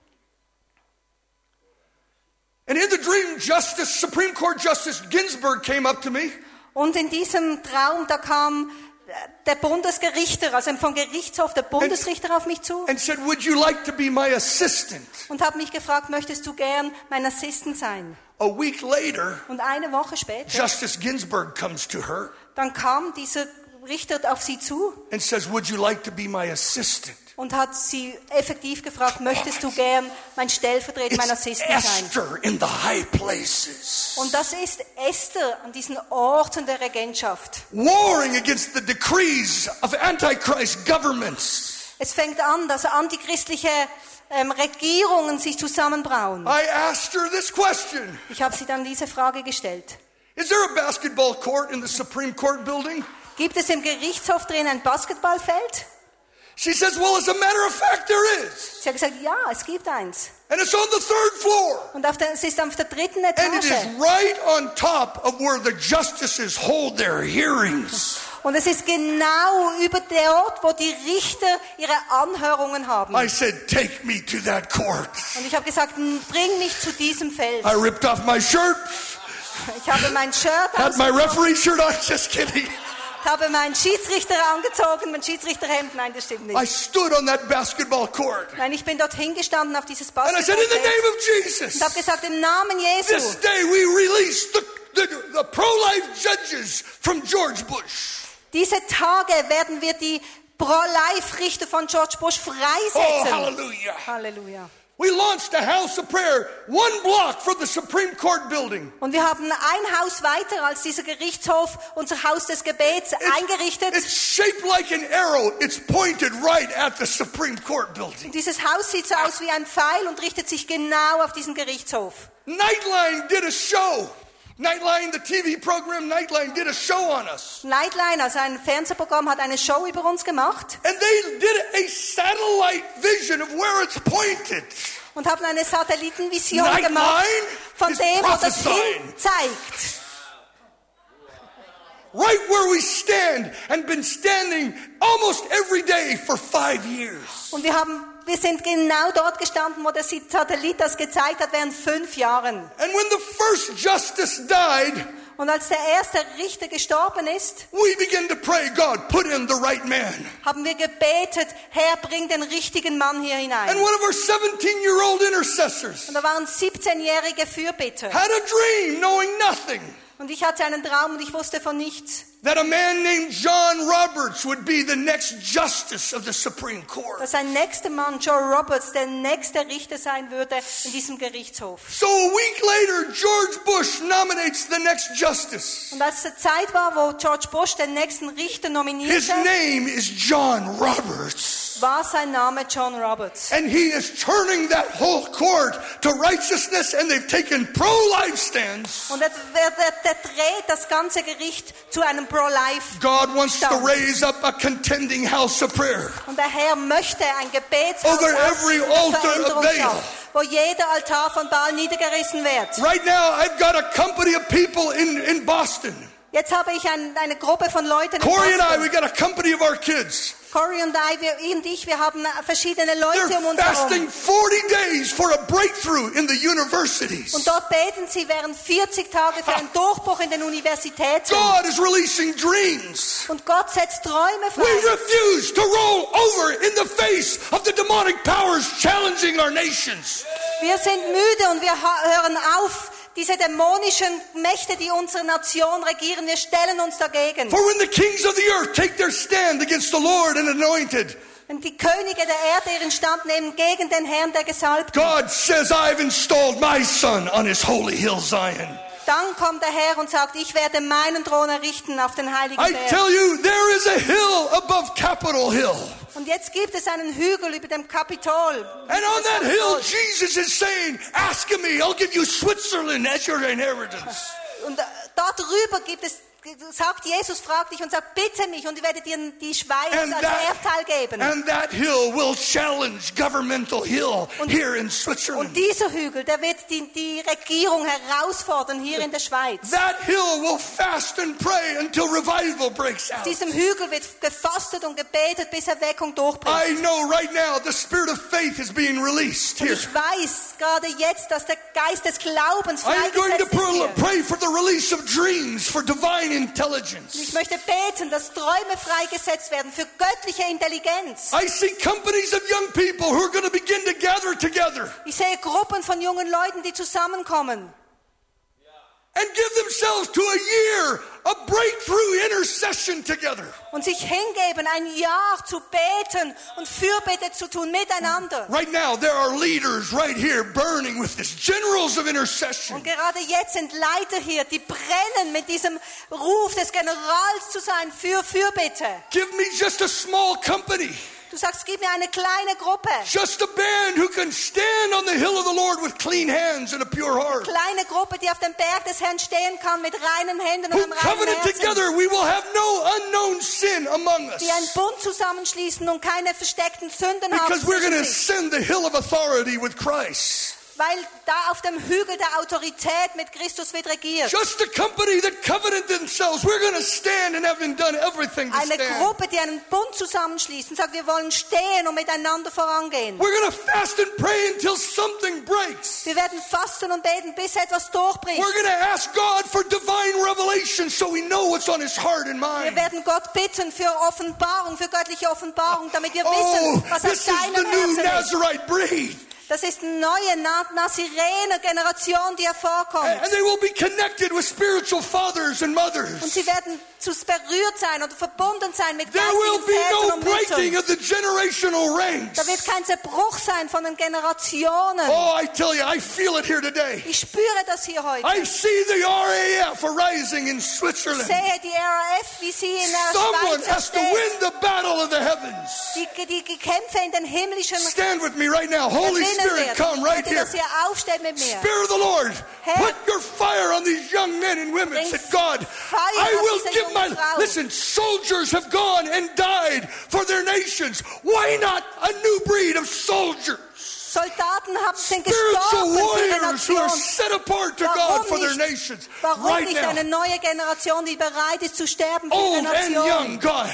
[SPEAKER 1] And in the dream, Justice, Supreme Court Justice Ginsburg came up to me.
[SPEAKER 2] Und in diesem Traum, da kam der Bundesgerichter, also vom Gerichtshof, der Bundesrichter auf mich zu
[SPEAKER 1] And said, would you like to be my assistant?
[SPEAKER 2] und hat mich gefragt, möchtest du gern mein Assistent sein?
[SPEAKER 1] A week later,
[SPEAKER 2] Und eine Woche später,
[SPEAKER 1] Justice Ginsburg comes to her
[SPEAKER 2] dann kam dieser Richter auf sie zu
[SPEAKER 1] and says, would you like to be my assistant?
[SPEAKER 2] und hat sie effektiv gefragt, möchtest du gern mein Stellvertreter, mein
[SPEAKER 1] It's
[SPEAKER 2] Assistent sein?
[SPEAKER 1] Esther in the high places.
[SPEAKER 2] Und das ist Esther an diesen Orten der Regentschaft.
[SPEAKER 1] Warring against the decrees of Antichrist governments.
[SPEAKER 2] Es fängt an, dass antichristliche ähm, Regierungen sich zusammenbrauen.
[SPEAKER 1] I asked her this question.
[SPEAKER 2] Ich habe sie dann diese Frage gestellt.
[SPEAKER 1] Is there a basketball court in the Supreme Court building?
[SPEAKER 2] Gibt es im Gerichtshof drin ein Basketballfeld?
[SPEAKER 1] She says, well, as a matter of fact, there is.
[SPEAKER 2] Sie hat gesagt, ja, es gibt eins.
[SPEAKER 1] And it's on the third floor.
[SPEAKER 2] Und auf der, es ist auf der dritten
[SPEAKER 1] And it is
[SPEAKER 2] Etage.
[SPEAKER 1] right on top of where the justices hold their hearings.
[SPEAKER 2] Und es ist genau über der Ort, wo die Richter ihre Anhörungen haben.
[SPEAKER 1] I said, take me to that court.
[SPEAKER 2] Und ich habe gesagt, bring mich zu diesem Feld.
[SPEAKER 1] I ripped off my shirt,
[SPEAKER 2] Ich habe mein Shirt
[SPEAKER 1] had my
[SPEAKER 2] ausgezogen,
[SPEAKER 1] referee shirt on, just kidding.
[SPEAKER 2] habe meinen Schiedsrichter angezogen, mein Schiedsrichterhemd. Nein, das stimmt
[SPEAKER 1] I
[SPEAKER 2] nicht.
[SPEAKER 1] stood on that basketball court.
[SPEAKER 2] Nein, ich bin dort hingestanden auf dieses
[SPEAKER 1] And I said, in the
[SPEAKER 2] Basketballfeld
[SPEAKER 1] name of
[SPEAKER 2] und
[SPEAKER 1] Jesus,
[SPEAKER 2] habe gesagt, im Namen Jesu,
[SPEAKER 1] this day we release the, the, the pro-life judges from George Bush.
[SPEAKER 2] diese Tage werden wir die Pro-Life-Richter von George Bush
[SPEAKER 1] Oh,
[SPEAKER 2] freisetzen.
[SPEAKER 1] hallelujah.
[SPEAKER 2] Halleluja.
[SPEAKER 1] We launched a house of prayer, one block from the Supreme Court building.
[SPEAKER 2] Und wir haben ein Haus weiter als dieser Gerichtshof, unser Haus des Gebets, eingerichtet.
[SPEAKER 1] It's shaped like an arrow. It's pointed right at the Supreme Court building.
[SPEAKER 2] Und dieses Haus sieht so aus wie ein Pfeil und richtet sich genau auf diesen Gerichtshof.
[SPEAKER 1] Nightline did a show. Nightline, the T V program Nightline, did a show on us.
[SPEAKER 2] Nightline, also ein Fernsehprogramm, hat eine Show über uns gemacht
[SPEAKER 1] And they did a satellite vision of where it's pointed.
[SPEAKER 2] und haben eine Satellitenvision
[SPEAKER 1] Nightline
[SPEAKER 2] gemacht von
[SPEAKER 1] is
[SPEAKER 2] dem, wo das
[SPEAKER 1] prophesying.
[SPEAKER 2] hin zeigt.
[SPEAKER 1] Right where we stand and been standing almost every day for five years.
[SPEAKER 2] Und wir haben, wir sind genau dort gestanden, wo der Satellit das gezeigt hat, während fünf Jahren.
[SPEAKER 1] And when the first justice died,
[SPEAKER 2] Und als der erste Richter gestorben ist,
[SPEAKER 1] we began to pray, God, put in the right man.
[SPEAKER 2] haben wir gebetet, Herr, bring den richtigen Mann hier
[SPEAKER 1] And
[SPEAKER 2] hinein.
[SPEAKER 1] one of our seventeen-year-old intercessors
[SPEAKER 2] Und da waren siebzehnjährige Fürbitter.
[SPEAKER 1] had a dream knowing nothing
[SPEAKER 2] Und ich hatte einen Traum und ich wusste von nichts.
[SPEAKER 1] that a man named John Roberts would be the next justice of the Supreme Court.
[SPEAKER 2] Dass ein nächster Mann, Joe Roberts, der nächste Richter sein würde in diesem Gerichtshof.
[SPEAKER 1] So a week later, George Bush nominates the next justice.
[SPEAKER 2] Und als es Zeit war, wo George Bush den nächsten Richter
[SPEAKER 1] His
[SPEAKER 2] nominierte,
[SPEAKER 1] name is John Roberts.
[SPEAKER 2] war sein Name John Roberts.
[SPEAKER 1] And he is turning that whole court to righteousness, and they've taken pro-life stands.
[SPEAKER 2] Und er, der, der, der dreht das ganze Gericht zu einem Pro-Life.
[SPEAKER 1] God wants to
[SPEAKER 2] Stand.
[SPEAKER 1] raise up a contending house of prayer.
[SPEAKER 2] Und der Herr möchte ein Gebetshaus
[SPEAKER 1] Over every
[SPEAKER 2] aufrichten, das
[SPEAKER 1] altar of
[SPEAKER 2] Veränderung
[SPEAKER 1] Baal.
[SPEAKER 2] schafft, wo jeder Altar von Baal niedergerissen wird.
[SPEAKER 1] Right now, I've got a company of people in, in Boston.
[SPEAKER 2] Jetzt habe ich ein, eine Gruppe von Leuten in
[SPEAKER 1] Corey and I,
[SPEAKER 2] Boston.
[SPEAKER 1] we got a company of our kids.
[SPEAKER 2] Corey und I, wir, ich und ich, wir haben verschiedene Leute
[SPEAKER 1] They're
[SPEAKER 2] um uns herum.
[SPEAKER 1] fasting forty days for a breakthrough in the universities.
[SPEAKER 2] Und dort beten sie während vierzig Tage für einen Durchbruch in den Universitäten.
[SPEAKER 1] God is releasing dreams.
[SPEAKER 2] Und Gott setzt Träume
[SPEAKER 1] We
[SPEAKER 2] frei.
[SPEAKER 1] refuse to roll over in the face of the demonic powers challenging our nations.
[SPEAKER 2] Wir sind müde und wir hören auf, diese dämonischen Mächte, die unsere Nation regieren, wir stellen uns dagegen.
[SPEAKER 1] For when the kings of the earth take their stand against the Lord and anointed,
[SPEAKER 2] Wenn die Könige der Erde ihren Stand nehmen gegen den Herrn, der gesalbt ist,
[SPEAKER 1] God says, I've installed my son on his holy hill Zion.
[SPEAKER 2] dann kommt der Herr und sagt, ich werde meinen Thron errichten auf den heiligen
[SPEAKER 1] I
[SPEAKER 2] Berg.
[SPEAKER 1] tell you, there is a hill above Capitol Hill.
[SPEAKER 2] Und jetzt gibt es einen Hügel über dem Kapitol.
[SPEAKER 1] And on that hill, Jesus is saying, ask of me, I'll give you Switzerland as your inheritance.
[SPEAKER 2] Und dort drüber gibt es, sagt Jesus, fragt dich und sagt, bitte mich und ich werde dir die Schweiz
[SPEAKER 1] And
[SPEAKER 2] als
[SPEAKER 1] that,
[SPEAKER 2] Erbteil geben.
[SPEAKER 1] and that hill will challenge governmental hill
[SPEAKER 2] Und-
[SPEAKER 1] here in
[SPEAKER 2] Und
[SPEAKER 1] Switzerland.
[SPEAKER 2] dieser Hügel, der wird die, die Regierung herausfordern hier in der Schweiz.
[SPEAKER 1] That hill will fast and pray until revival breaks out.
[SPEAKER 2] Diesem Hügel wird gefastet und gebetet, bis Erweckung durchbricht.
[SPEAKER 1] I know right now the spirit of faith is being released
[SPEAKER 2] Und
[SPEAKER 1] here.
[SPEAKER 2] ich weiß gerade jetzt, dass der Geist des Glaubens
[SPEAKER 1] I'm going to
[SPEAKER 2] freigesetzt ist hier.
[SPEAKER 1] pray for the release of dreams for divine intelligence.
[SPEAKER 2] Ich möchte beten, dass Träume freigesetzt werden für göttliche Intelligenz.
[SPEAKER 1] I see companies of young people who are going to begin to gather together
[SPEAKER 2] Ich sehe Gruppen von jungen Leuten, die zusammenkommen
[SPEAKER 1] and give themselves to a year of breakthrough intercession together.
[SPEAKER 2] und sich hingeben, ein Jahr zu beten und Fürbitte zu tun miteinander.
[SPEAKER 1] Right now, there are leaders right here burning with this, generals of
[SPEAKER 2] Und
[SPEAKER 1] intercession.
[SPEAKER 2] gerade jetzt sind Leiter hier, die brennen mit diesem Ruf des Generals zu sein für Fürbitte.
[SPEAKER 1] Give me just a small company,
[SPEAKER 2] Du sagst, gib mir eine kleine Gruppe.
[SPEAKER 1] just a band who can stand on the hill of the Lord with clean hands and a pure heart.
[SPEAKER 2] Kleine Gruppe, die auf dem Berg des Herrn stehen kann mit reinen Händen und
[SPEAKER 1] Who
[SPEAKER 2] einem reinen
[SPEAKER 1] covenant
[SPEAKER 2] Herzen.
[SPEAKER 1] together, we will have no unknown sin among us.
[SPEAKER 2] Die einen Bund zusammenschließen und keine versteckten Sünden haben
[SPEAKER 1] Because we're going to
[SPEAKER 2] zwischen sich.
[SPEAKER 1] ascend the hill of authority with Christ.
[SPEAKER 2] Weil da auf dem Hügel der Autorität mit Christus wird regiert.
[SPEAKER 1] Just a company that covenant themselves. We're going to stand and having done everything to
[SPEAKER 2] Eine
[SPEAKER 1] stand.
[SPEAKER 2] Gruppe, die einen Bund zusammenschließt und sagt, wir wollen stehen und miteinander vorangehen.
[SPEAKER 1] We're going to fast and pray until something breaks.
[SPEAKER 2] Wir werden fasten und beten, bis etwas durchbricht.
[SPEAKER 1] We're going to ask God for divine revelation so we know what's on his heart and
[SPEAKER 2] Wir
[SPEAKER 1] mind.
[SPEAKER 2] werden Gott bitten für Offenbarung, für göttliche Offenbarung, damit wir
[SPEAKER 1] Oh,
[SPEAKER 2] wissen, was auf
[SPEAKER 1] this is the
[SPEAKER 2] seinem
[SPEAKER 1] new
[SPEAKER 2] Herzen ist.
[SPEAKER 1] Nazarite breed.
[SPEAKER 2] Das ist eine neue Na- Nazirener-Generation, die hervorkommt.
[SPEAKER 1] And they will be connected with spiritual fathers and
[SPEAKER 2] Und
[SPEAKER 1] mothers.
[SPEAKER 2] sie werden zu berührt sein oder verbunden sein mit
[SPEAKER 1] There will
[SPEAKER 2] geistigen
[SPEAKER 1] be
[SPEAKER 2] Vätern
[SPEAKER 1] no
[SPEAKER 2] und
[SPEAKER 1] breaking
[SPEAKER 2] Müttern.
[SPEAKER 1] of the generational ranks.
[SPEAKER 2] Da wird kein Zerbruch sein von den Generationen.
[SPEAKER 1] Oh, I tell you, I feel it here today.
[SPEAKER 2] Ich spüre das hier heute.
[SPEAKER 1] I see the R A F arising in
[SPEAKER 2] Ich
[SPEAKER 1] Switzerland.
[SPEAKER 2] sehe die R A F, wie sie in der
[SPEAKER 1] Someone
[SPEAKER 2] Schweiz
[SPEAKER 1] has to
[SPEAKER 2] steht.
[SPEAKER 1] win the battle of the heavens.
[SPEAKER 2] Die, die, die Kämpfe in den himmlischen
[SPEAKER 1] Stand with me right now. Holy
[SPEAKER 2] gewinnen
[SPEAKER 1] Spirit,
[SPEAKER 2] wird.
[SPEAKER 1] come right
[SPEAKER 2] Bitte,
[SPEAKER 1] here.
[SPEAKER 2] dass ihr aufsteht mit mir.
[SPEAKER 1] Spirit of the Lord,
[SPEAKER 2] Herr,
[SPEAKER 1] put your fire on these young men and women.
[SPEAKER 2] bring
[SPEAKER 1] Say, God,
[SPEAKER 2] Feuer
[SPEAKER 1] I
[SPEAKER 2] auf
[SPEAKER 1] will
[SPEAKER 2] diese
[SPEAKER 1] give my...
[SPEAKER 2] jungen Frauen.
[SPEAKER 1] Listen, soldiers have gone and died for their nations. Why not a new breed of soldiers?
[SPEAKER 2] Soldaten haben, sind
[SPEAKER 1] Spiritual
[SPEAKER 2] gestorben für ihre
[SPEAKER 1] warriors who are
[SPEAKER 2] Nation.
[SPEAKER 1] set apart to God
[SPEAKER 2] Warum
[SPEAKER 1] for their
[SPEAKER 2] nicht,
[SPEAKER 1] nations.
[SPEAKER 2] warum
[SPEAKER 1] Right
[SPEAKER 2] nicht eine
[SPEAKER 1] now,
[SPEAKER 2] neue Generation, die bereit ist zu sterben für
[SPEAKER 1] old
[SPEAKER 2] ihre
[SPEAKER 1] and
[SPEAKER 2] Nation?
[SPEAKER 1] young, God.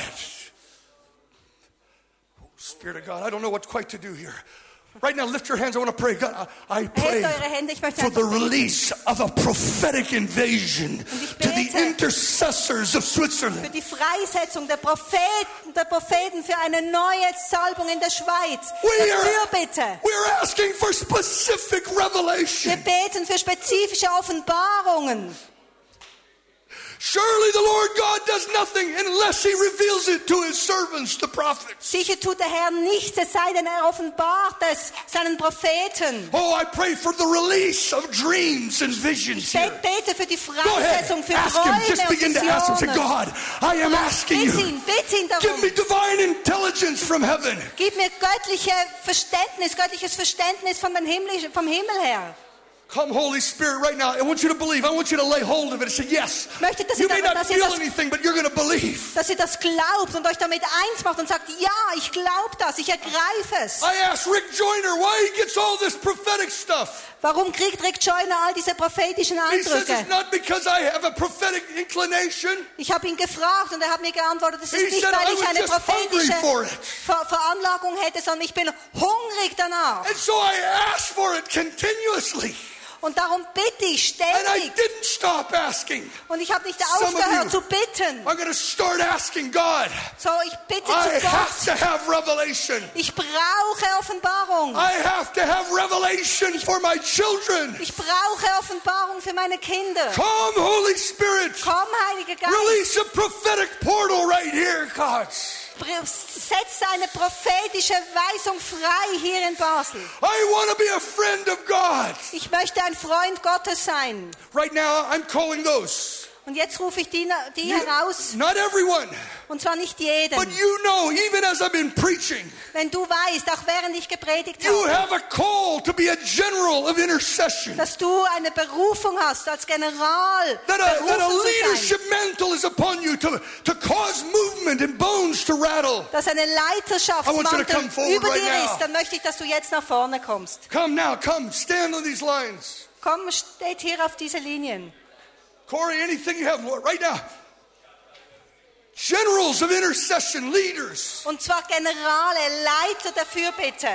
[SPEAKER 1] Oh, Spirit of God, I don't know what quite to do here. Right now, lift your hands. I want to pray. God, I, I pray
[SPEAKER 2] Hebt eure Hände, ich möchte
[SPEAKER 1] for the
[SPEAKER 2] einfach beten.
[SPEAKER 1] release of a prophetic invasion
[SPEAKER 2] ich
[SPEAKER 1] to the
[SPEAKER 2] bete
[SPEAKER 1] intercessors of
[SPEAKER 2] Für
[SPEAKER 1] Switzerland.
[SPEAKER 2] die Freisetzung der Propheten, der Propheten für eine neue Salbung in der Schweiz.
[SPEAKER 1] We
[SPEAKER 2] Der
[SPEAKER 1] are,
[SPEAKER 2] Fürbitte.
[SPEAKER 1] we are asking for specific
[SPEAKER 2] Wir
[SPEAKER 1] revelation.
[SPEAKER 2] beten für spezifische Offenbarungen.
[SPEAKER 1] Surely the Lord God does nothing unless He reveals it to His servants, the prophets.
[SPEAKER 2] Sicher tut der Herr nichts, es sei denn, er offenbart es seinen Propheten.
[SPEAKER 1] Oh, I pray for the release of dreams and visions
[SPEAKER 2] Ich
[SPEAKER 1] here.
[SPEAKER 2] bete für die
[SPEAKER 1] Go ahead,
[SPEAKER 2] Freisetzung, für
[SPEAKER 1] ask Him. Just
[SPEAKER 2] Träume und
[SPEAKER 1] begin to ask Him. Say,
[SPEAKER 2] Visionen.
[SPEAKER 1] God, I am asking
[SPEAKER 2] Bitte
[SPEAKER 1] you.
[SPEAKER 2] ihn, bitte ihn
[SPEAKER 1] Give
[SPEAKER 2] darum.
[SPEAKER 1] me divine intelligence from heaven.
[SPEAKER 2] Gib mir göttliche Verständnis, göttliches Verständnis von den Himmlischen, vom Himmel her.
[SPEAKER 1] Come, Holy Spirit, right now. I want you to believe. I want you to lay hold of it and say, yes.
[SPEAKER 2] Ich möchte, dass
[SPEAKER 1] You
[SPEAKER 2] ihr,
[SPEAKER 1] may
[SPEAKER 2] da,
[SPEAKER 1] not
[SPEAKER 2] dass, ihr
[SPEAKER 1] feel
[SPEAKER 2] das,
[SPEAKER 1] anything, but you're going to believe.
[SPEAKER 2] dass ihr das glaubt und euch damit eins macht und sagt, ja, ich glaube das, ich ergreife es.
[SPEAKER 1] I asked Rick Joyner why he gets all this prophetic stuff.
[SPEAKER 2] Warum kriegt Rick Joyner all diese prophetischen
[SPEAKER 1] He says
[SPEAKER 2] Eindrücke?
[SPEAKER 1] it's not because I have a prophetic inclination.
[SPEAKER 2] Ich habe ihn gefragt und er hat mir geantwortet, es ist
[SPEAKER 1] He
[SPEAKER 2] nicht,
[SPEAKER 1] said,
[SPEAKER 2] weil
[SPEAKER 1] "I
[SPEAKER 2] ich
[SPEAKER 1] was
[SPEAKER 2] eine
[SPEAKER 1] just hungry
[SPEAKER 2] prophetische
[SPEAKER 1] for it."
[SPEAKER 2] Ver Veranlagung hätte, sondern ich bin hungrig danach.
[SPEAKER 1] And so I asked for it continuously.
[SPEAKER 2] Und darum bitte ich
[SPEAKER 1] And I
[SPEAKER 2] ständig.
[SPEAKER 1] didn't stop asking.
[SPEAKER 2] Und ich habe nicht
[SPEAKER 1] Some of
[SPEAKER 2] aufgehört
[SPEAKER 1] you-
[SPEAKER 2] zu bitten.
[SPEAKER 1] I'm going to start asking God.
[SPEAKER 2] So, ich bitte
[SPEAKER 1] I
[SPEAKER 2] zu
[SPEAKER 1] have
[SPEAKER 2] Gott.
[SPEAKER 1] to have revelation.
[SPEAKER 2] Ich brauche Offenbarung.
[SPEAKER 1] I have to have revelation for my children.
[SPEAKER 2] Ich brauche Offenbarung für meine Kinder.
[SPEAKER 1] Come, Holy Spirit.
[SPEAKER 2] Komm, Heiliger Geist.
[SPEAKER 1] Release a prophetic portal right here, God.
[SPEAKER 2] Setz eine prophetische Weisung frei hier in Basel.
[SPEAKER 1] I want to be a friend of God.
[SPEAKER 2] Ich möchte ein Freund Gottes sein.
[SPEAKER 1] Right now, I'm calling those.
[SPEAKER 2] Und jetzt rufe ich die, die
[SPEAKER 1] You-
[SPEAKER 2] heraus.
[SPEAKER 1] not everyone,
[SPEAKER 2] Und zwar nicht jeden.
[SPEAKER 1] but you know, even as I've been preaching,
[SPEAKER 2] Wenn du weißt, auch während ich gepredigt
[SPEAKER 1] you
[SPEAKER 2] habe,
[SPEAKER 1] have a call to be a general of intercession.
[SPEAKER 2] dass du eine Berufung hast, als General
[SPEAKER 1] That a, that a
[SPEAKER 2] berufen zu sein.
[SPEAKER 1] leadership mantle is upon you to, to cause movement and bones to rattle.
[SPEAKER 2] Dass eine
[SPEAKER 1] I want you to come
[SPEAKER 2] Leiterschaftsmantel
[SPEAKER 1] forward
[SPEAKER 2] über
[SPEAKER 1] right
[SPEAKER 2] dir
[SPEAKER 1] now.
[SPEAKER 2] ist, dann möchte ich, dass du jetzt nach vorne kommst.
[SPEAKER 1] Come now, come, stand on these lines.
[SPEAKER 2] Komm, steht hier auf diese Linien.
[SPEAKER 1] Corey, anything you have, Lord, right now. Generals of intercession, leaders.
[SPEAKER 2] Und zwar Generale, Leiter der Fürbitte.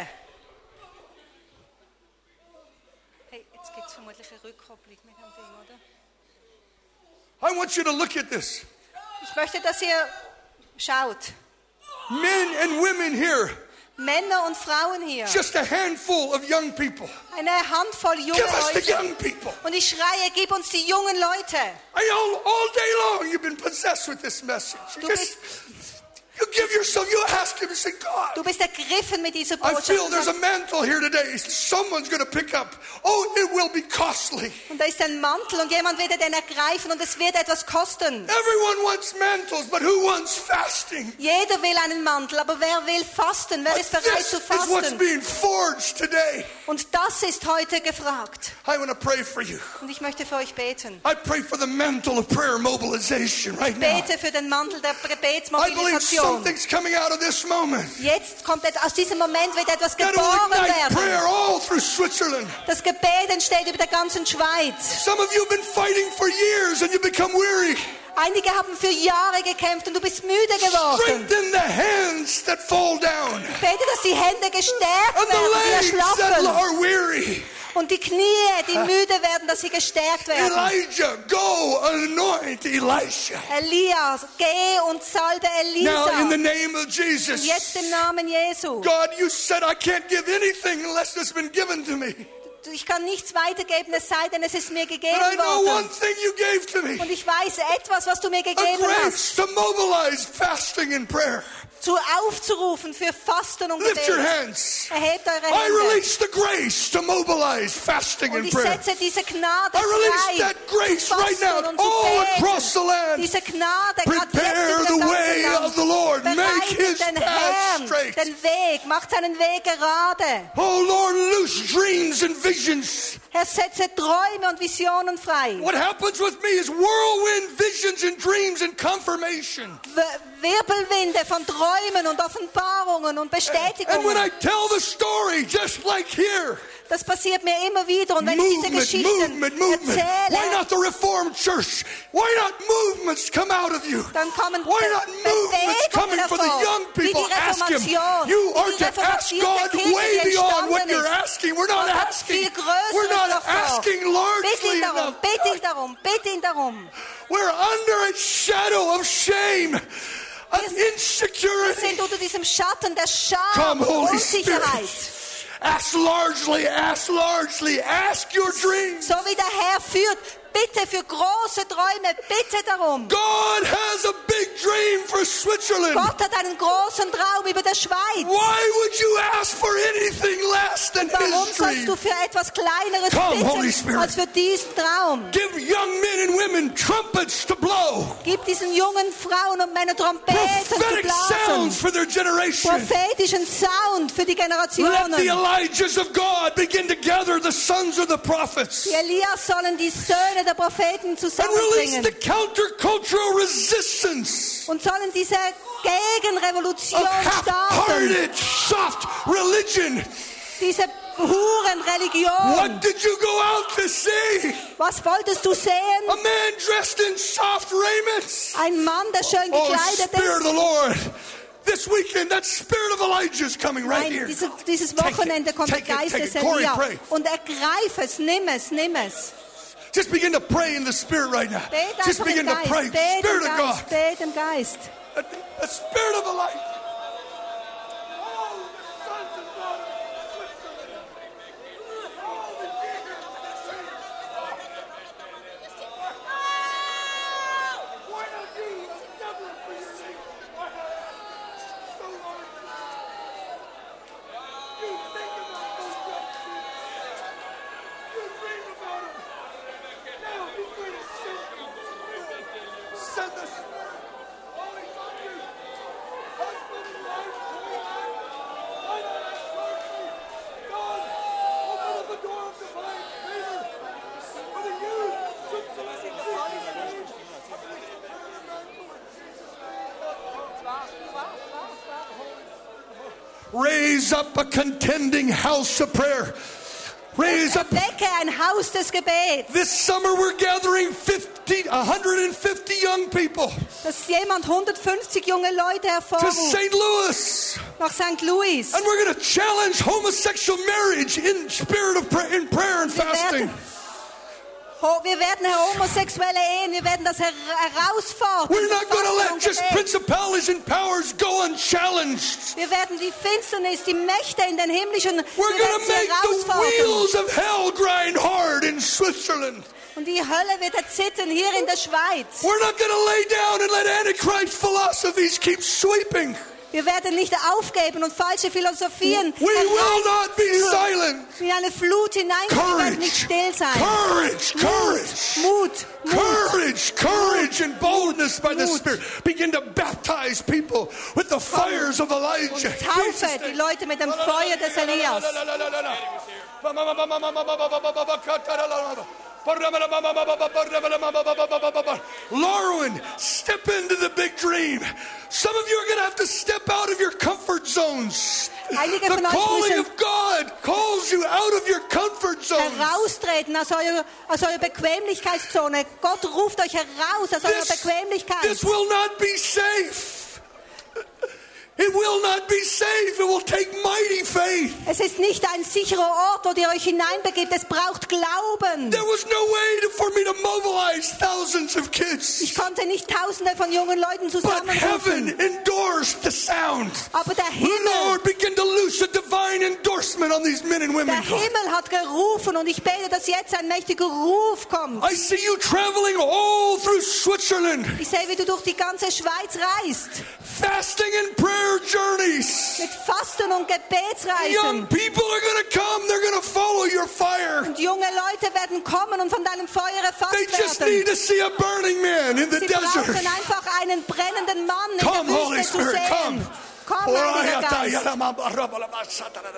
[SPEAKER 2] Hey, jetzt gibt es vermutlich eine Rückkopplung mit dem Ding, oder?
[SPEAKER 1] I want you to look at this.
[SPEAKER 2] Ich möchte, dass ihr schaut.
[SPEAKER 1] Men and women here,
[SPEAKER 2] Männer und Frauen hier.
[SPEAKER 1] just a handful of young people.
[SPEAKER 2] Eine Handvoll junge
[SPEAKER 1] Give us the
[SPEAKER 2] Leute.
[SPEAKER 1] young people.
[SPEAKER 2] Und ich schreie, gib uns die jungen Leute.
[SPEAKER 1] I know all day long you've been possessed with this message. You,
[SPEAKER 2] Du
[SPEAKER 1] just,
[SPEAKER 2] bist,
[SPEAKER 1] you give yourself, you ask him and say, God,
[SPEAKER 2] du bist ergriffen mit dieser
[SPEAKER 1] I
[SPEAKER 2] Botschaft.
[SPEAKER 1] feel
[SPEAKER 2] Und
[SPEAKER 1] there's a
[SPEAKER 2] sagst,
[SPEAKER 1] mantle here today. Someone's going to pick up. Oh, it will be costly.
[SPEAKER 2] Und da ist ein Mantel und jemand wird den ergreifen und es wird etwas kosten.
[SPEAKER 1] Everyone wants mantles, but who wants fasting?
[SPEAKER 2] Jeder will einen Mantel, aber wer will fasten? Wer
[SPEAKER 1] But
[SPEAKER 2] ist bereit
[SPEAKER 1] this
[SPEAKER 2] zu
[SPEAKER 1] is what's
[SPEAKER 2] fasten?
[SPEAKER 1] being forged today.
[SPEAKER 2] Und das ist heute gefragt.
[SPEAKER 1] I want to pray for you.
[SPEAKER 2] Und ich möchte für euch beten.
[SPEAKER 1] I pray for the mantle of prayer mobilization right now.
[SPEAKER 2] Bete für den Mantel der
[SPEAKER 1] I believe
[SPEAKER 2] Gebetsmobilisation.
[SPEAKER 1] something's coming out of this moment.
[SPEAKER 2] Jetzt kommt et- aus diesem Moment wird etwas
[SPEAKER 1] That will
[SPEAKER 2] geboren
[SPEAKER 1] ignite prayer
[SPEAKER 2] werden.
[SPEAKER 1] all through Switzerland.
[SPEAKER 2] Das Gebet entsteht über der ganzen Schweiz.
[SPEAKER 1] Some of you have been fighting for years and you become weary.
[SPEAKER 2] Einige haben für Jahre gekämpft und du bist müde geworden.
[SPEAKER 1] Strengthen the hands that fall down
[SPEAKER 2] Bete, dass die Hände gestärkt
[SPEAKER 1] and the
[SPEAKER 2] werden, die
[SPEAKER 1] legs that
[SPEAKER 2] erschlaffen.
[SPEAKER 1] are weary.
[SPEAKER 2] Und die Knie, die müde werden, dass sie gestärkt werden.
[SPEAKER 1] Elijah, go anoint Elisha.
[SPEAKER 2] Elias, geh und salbe
[SPEAKER 1] Now in the
[SPEAKER 2] Elisa.
[SPEAKER 1] name of Jesus.
[SPEAKER 2] Jetzt im Namen Jesu.
[SPEAKER 1] God, you said I can't give anything unless it's been given to me.
[SPEAKER 2] Ich kann nichts weitergeben, es sei denn, es ist mir gegeben
[SPEAKER 1] But I know one
[SPEAKER 2] worden.
[SPEAKER 1] thing you gave to me.
[SPEAKER 2] Und ich weiß etwas, was du mir
[SPEAKER 1] A
[SPEAKER 2] gegeben hast,
[SPEAKER 1] grace to mobilize fasting and prayer.
[SPEAKER 2] zu aufzurufen für Fasten und
[SPEAKER 1] Lift your
[SPEAKER 2] Gebet.
[SPEAKER 1] hands.
[SPEAKER 2] Erhebt eure
[SPEAKER 1] I
[SPEAKER 2] Hände.
[SPEAKER 1] release the grace to mobilize fasting
[SPEAKER 2] Und
[SPEAKER 1] and
[SPEAKER 2] ich
[SPEAKER 1] prayer.
[SPEAKER 2] setze diese Gnade
[SPEAKER 1] I release
[SPEAKER 2] frei,
[SPEAKER 1] that grace
[SPEAKER 2] zu
[SPEAKER 1] right now
[SPEAKER 2] fasten und zu
[SPEAKER 1] all
[SPEAKER 2] beten.
[SPEAKER 1] across the land.
[SPEAKER 2] Diese Gnade, gerade jetzt
[SPEAKER 1] Prepare
[SPEAKER 2] über
[SPEAKER 1] the
[SPEAKER 2] das
[SPEAKER 1] way
[SPEAKER 2] ganze
[SPEAKER 1] of the
[SPEAKER 2] Land.
[SPEAKER 1] Lord. Make his
[SPEAKER 2] Bereitet den
[SPEAKER 1] path
[SPEAKER 2] Herrn,
[SPEAKER 1] straight.
[SPEAKER 2] den Weg, macht seinen Weg gerade.
[SPEAKER 1] Oh Lord, loose dreams and visions.
[SPEAKER 2] Herr, setze Träume und Visionen frei.
[SPEAKER 1] What happens with me is whirlwind visions and dreams and confirmation.
[SPEAKER 2] W- Wirbelwinde von Träumen und Offenbarungen und
[SPEAKER 1] And when
[SPEAKER 2] Bestätigungen.
[SPEAKER 1] I tell the story, just like here,
[SPEAKER 2] Das passiert mir immer wieder. Und wenn ich diese
[SPEAKER 1] movement,
[SPEAKER 2] Geschichten
[SPEAKER 1] movement, movement. Why
[SPEAKER 2] erzähle,
[SPEAKER 1] not the Reformed Church? Why not movements come out of you?
[SPEAKER 2] dann kommen
[SPEAKER 1] Why not movements coming
[SPEAKER 2] Bewegungen
[SPEAKER 1] for the
[SPEAKER 2] hervor,
[SPEAKER 1] young
[SPEAKER 2] wie
[SPEAKER 1] people?
[SPEAKER 2] die
[SPEAKER 1] Ask Him.
[SPEAKER 2] Reformation,
[SPEAKER 1] You
[SPEAKER 2] wie
[SPEAKER 1] are
[SPEAKER 2] die
[SPEAKER 1] to ask
[SPEAKER 2] reformatierte
[SPEAKER 1] God
[SPEAKER 2] Kirche,
[SPEAKER 1] way
[SPEAKER 2] die
[SPEAKER 1] beyond what
[SPEAKER 2] entstanden
[SPEAKER 1] you're
[SPEAKER 2] ist.
[SPEAKER 1] asking. We're not
[SPEAKER 2] Gott hat
[SPEAKER 1] asking.
[SPEAKER 2] viel Größeres
[SPEAKER 1] We're not
[SPEAKER 2] noch vor.
[SPEAKER 1] asking
[SPEAKER 2] Bitte
[SPEAKER 1] largely
[SPEAKER 2] ihn darum,
[SPEAKER 1] enough.
[SPEAKER 2] bitte ihn darum, bitte ihn darum.
[SPEAKER 1] We're under a shadow of shame, of
[SPEAKER 2] Wir sind
[SPEAKER 1] insecurity.
[SPEAKER 2] unter diesem Schatten der Scham
[SPEAKER 1] Come,
[SPEAKER 2] und
[SPEAKER 1] Holy
[SPEAKER 2] Unsicherheit.
[SPEAKER 1] Spirit. Ask largely, ask largely, ask your dreams.
[SPEAKER 2] So wie der Herr führt, Bitte für große Träume, bitte darum.
[SPEAKER 1] God has a big dream for Switzerland.
[SPEAKER 2] Gott hat einen großen Traum über der Schweiz.
[SPEAKER 1] Why would you ask for anything less than
[SPEAKER 2] Warum
[SPEAKER 1] His
[SPEAKER 2] sollst du
[SPEAKER 1] dream?
[SPEAKER 2] für etwas Kleineres
[SPEAKER 1] Come, Holy
[SPEAKER 2] bitten,
[SPEAKER 1] Spirit.
[SPEAKER 2] als für diesen Traum?
[SPEAKER 1] Give young men and women trumpets to blow.
[SPEAKER 2] Gib diesen jungen Frauen und Männern Trompeten zu
[SPEAKER 1] Prophetic
[SPEAKER 2] blasen.
[SPEAKER 1] sounds for their generation.
[SPEAKER 2] Prophetischen Sound für die
[SPEAKER 1] Let the
[SPEAKER 2] Generationen.
[SPEAKER 1] Elijahs of God begin to gather the sons of the prophets
[SPEAKER 2] Die Elias sollen die Söhne der Propheten
[SPEAKER 1] and release
[SPEAKER 2] zusammenbringen
[SPEAKER 1] the countercultural resistance
[SPEAKER 2] und sollen diese Gegenrevolution
[SPEAKER 1] of
[SPEAKER 2] starten.
[SPEAKER 1] half-hearted, soft religion.
[SPEAKER 2] Diese Hurenreligion.
[SPEAKER 1] What did you go out to see?
[SPEAKER 2] Was wolltest du sehen?
[SPEAKER 1] A man dressed in soft raiments.
[SPEAKER 2] Ein Mann, der schön
[SPEAKER 1] Oh,
[SPEAKER 2] gekleidet
[SPEAKER 1] Spirit of the
[SPEAKER 2] ist.
[SPEAKER 1] Lord. This weekend, that Spirit of Elijah is coming right
[SPEAKER 2] Nein,
[SPEAKER 1] here.
[SPEAKER 2] diese, dieses
[SPEAKER 1] Take it,
[SPEAKER 2] Wochenende kommt der
[SPEAKER 1] take it,
[SPEAKER 2] Geist
[SPEAKER 1] take
[SPEAKER 2] des
[SPEAKER 1] it. Corey,
[SPEAKER 2] Elia.
[SPEAKER 1] pray.
[SPEAKER 2] Und ergreif es, nimm es, nimm es.
[SPEAKER 1] Just begin to pray in the Spirit right now.
[SPEAKER 2] Bet
[SPEAKER 1] Just
[SPEAKER 2] einfach im
[SPEAKER 1] begin to pray.
[SPEAKER 2] Geist, bet
[SPEAKER 1] Spirit
[SPEAKER 2] im
[SPEAKER 1] of
[SPEAKER 2] Geist,
[SPEAKER 1] God.
[SPEAKER 2] bet im Geist.
[SPEAKER 1] The, the Spirit of Elijah. Oh, the sons and daughters of Switzerland. Oh, the dear. Why not you? Never for your sake. Why not? So long. You think about those young kids. You dream about them. Now he's going to send you. Send the Spirit. Holy Thunder. Husband and wife, why not ask mercy? God, open up the door of divine favor for the youth of Switzerland in Jesus' name. Raise up a contending house of prayer. Raise up.
[SPEAKER 2] Wecke ein Haus des Gebets.
[SPEAKER 1] This summer we're gathering fifty, one hundred fifty young people
[SPEAKER 2] Dass jemand hundertfünfzig junge Leute
[SPEAKER 1] to
[SPEAKER 2] hervorruft
[SPEAKER 1] Saint Louis.
[SPEAKER 2] nach Sankt Louis.
[SPEAKER 1] And we're going to challenge homosexual marriage in spirit of prayer, in prayer and
[SPEAKER 2] Wir
[SPEAKER 1] fasting.
[SPEAKER 2] werden, ho- wir werden homosexuelle Ehen, wir werden das her herausfordern.
[SPEAKER 1] We're not going to
[SPEAKER 2] Fasten
[SPEAKER 1] let
[SPEAKER 2] und
[SPEAKER 1] just
[SPEAKER 2] Gebet.
[SPEAKER 1] principalities and powers go unchallenged.
[SPEAKER 2] Wir werden die Finsternis, die Mächte in den himmlischen, wir
[SPEAKER 1] We're going
[SPEAKER 2] werden
[SPEAKER 1] to
[SPEAKER 2] sie
[SPEAKER 1] make the
[SPEAKER 2] herausfordern.
[SPEAKER 1] wheels of hell grind hard in Switzerland.
[SPEAKER 2] Und die Hölle wird erzittern hier in der Schweiz.
[SPEAKER 1] We're not going to lay down and let Antichrist philosophies keep sweeping.
[SPEAKER 2] Wir werden nicht aufgeben und falsche Philosophien
[SPEAKER 1] We will not be
[SPEAKER 2] herein-
[SPEAKER 1] silent.
[SPEAKER 2] in eine Flut hineingehen. Wir werden nicht still sein.
[SPEAKER 1] Courage, courage.
[SPEAKER 2] Mut, Mut.
[SPEAKER 1] Courage, courage and boldness by the Spirit. Begin to baptize people with the fires of Elijah.
[SPEAKER 2] Und taufe die Leute mit dem Feuer des Elias.
[SPEAKER 1] Lauren, step into the big dream. Some of you are going to have to step out of your comfort zones.
[SPEAKER 2] Einige
[SPEAKER 1] The
[SPEAKER 2] von euch
[SPEAKER 1] calling
[SPEAKER 2] müssen
[SPEAKER 1] of God calls you out of your comfort zones.
[SPEAKER 2] heraustreten aus eurer, aus eurer Bequemlichkeitszone. Gott ruft euch heraus aus eurer
[SPEAKER 1] This,
[SPEAKER 2] Bequemlichkeit.
[SPEAKER 1] this will not be safe. It will not be safe. It will take mighty faith.
[SPEAKER 2] Es ist nicht ein sicherer Ort, wo ihr euch hineinbegebt. Es braucht Glauben.
[SPEAKER 1] There was no way to, for me to mobilize thousands of kids.
[SPEAKER 2] Ich konnte nicht Tausende von jungen Leuten
[SPEAKER 1] But
[SPEAKER 2] zusammenrufen.
[SPEAKER 1] heaven endorsed the sound.
[SPEAKER 2] Aber der
[SPEAKER 1] The
[SPEAKER 2] Himmel,
[SPEAKER 1] Lord began to loose a divine endorsement on these men and women.
[SPEAKER 2] der Himmel hat gerufen und ich bete, dass jetzt ein mächtiger Ruf kommt.
[SPEAKER 1] I see you traveling all through Switzerland,
[SPEAKER 2] Ich sehe, wie du durch die ganze Schweiz reist.
[SPEAKER 1] fasting and prayer journeys.
[SPEAKER 2] Mit Fasten und
[SPEAKER 1] Young
[SPEAKER 2] Gebetsreisen.
[SPEAKER 1] people are going to come. They're going to follow your fire.
[SPEAKER 2] Und junge Leute werden kommen und von deinem Feuer
[SPEAKER 1] They just
[SPEAKER 2] erfasst
[SPEAKER 1] need
[SPEAKER 2] werden.
[SPEAKER 1] to see a burning man in the
[SPEAKER 2] Sie
[SPEAKER 1] desert.
[SPEAKER 2] brauchen einfach einen brennenden Mann in
[SPEAKER 1] Come,
[SPEAKER 2] der
[SPEAKER 1] Holy
[SPEAKER 2] Wüste zu
[SPEAKER 1] Spirit,
[SPEAKER 2] sehen. Komm, Heiliger Geist.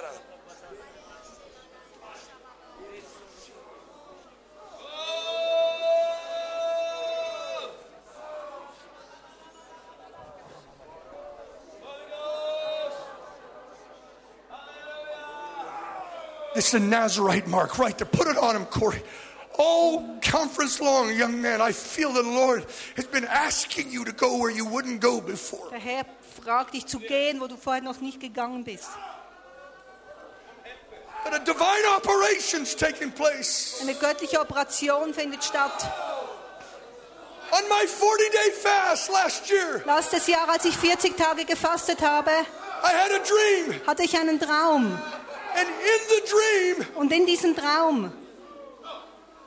[SPEAKER 1] This is a Nazarite mark right there. Put it on him, Corey. All conference long, young man, I feel the Lord has been asking you to go where you wouldn't go before.
[SPEAKER 2] Der Herr fragt dich zu gehen, wo du vorher noch nicht gegangen bist.
[SPEAKER 1] But a divine operation's taking place.
[SPEAKER 2] Eine göttliche Operation findet statt.
[SPEAKER 1] On my forty-day fast last year,
[SPEAKER 2] Letztes Jahr, als ich vierzig Tage gefastet habe,
[SPEAKER 1] I had a dream.
[SPEAKER 2] hatte ich einen Traum.
[SPEAKER 1] And in the dream,
[SPEAKER 2] Und in diesem Traum,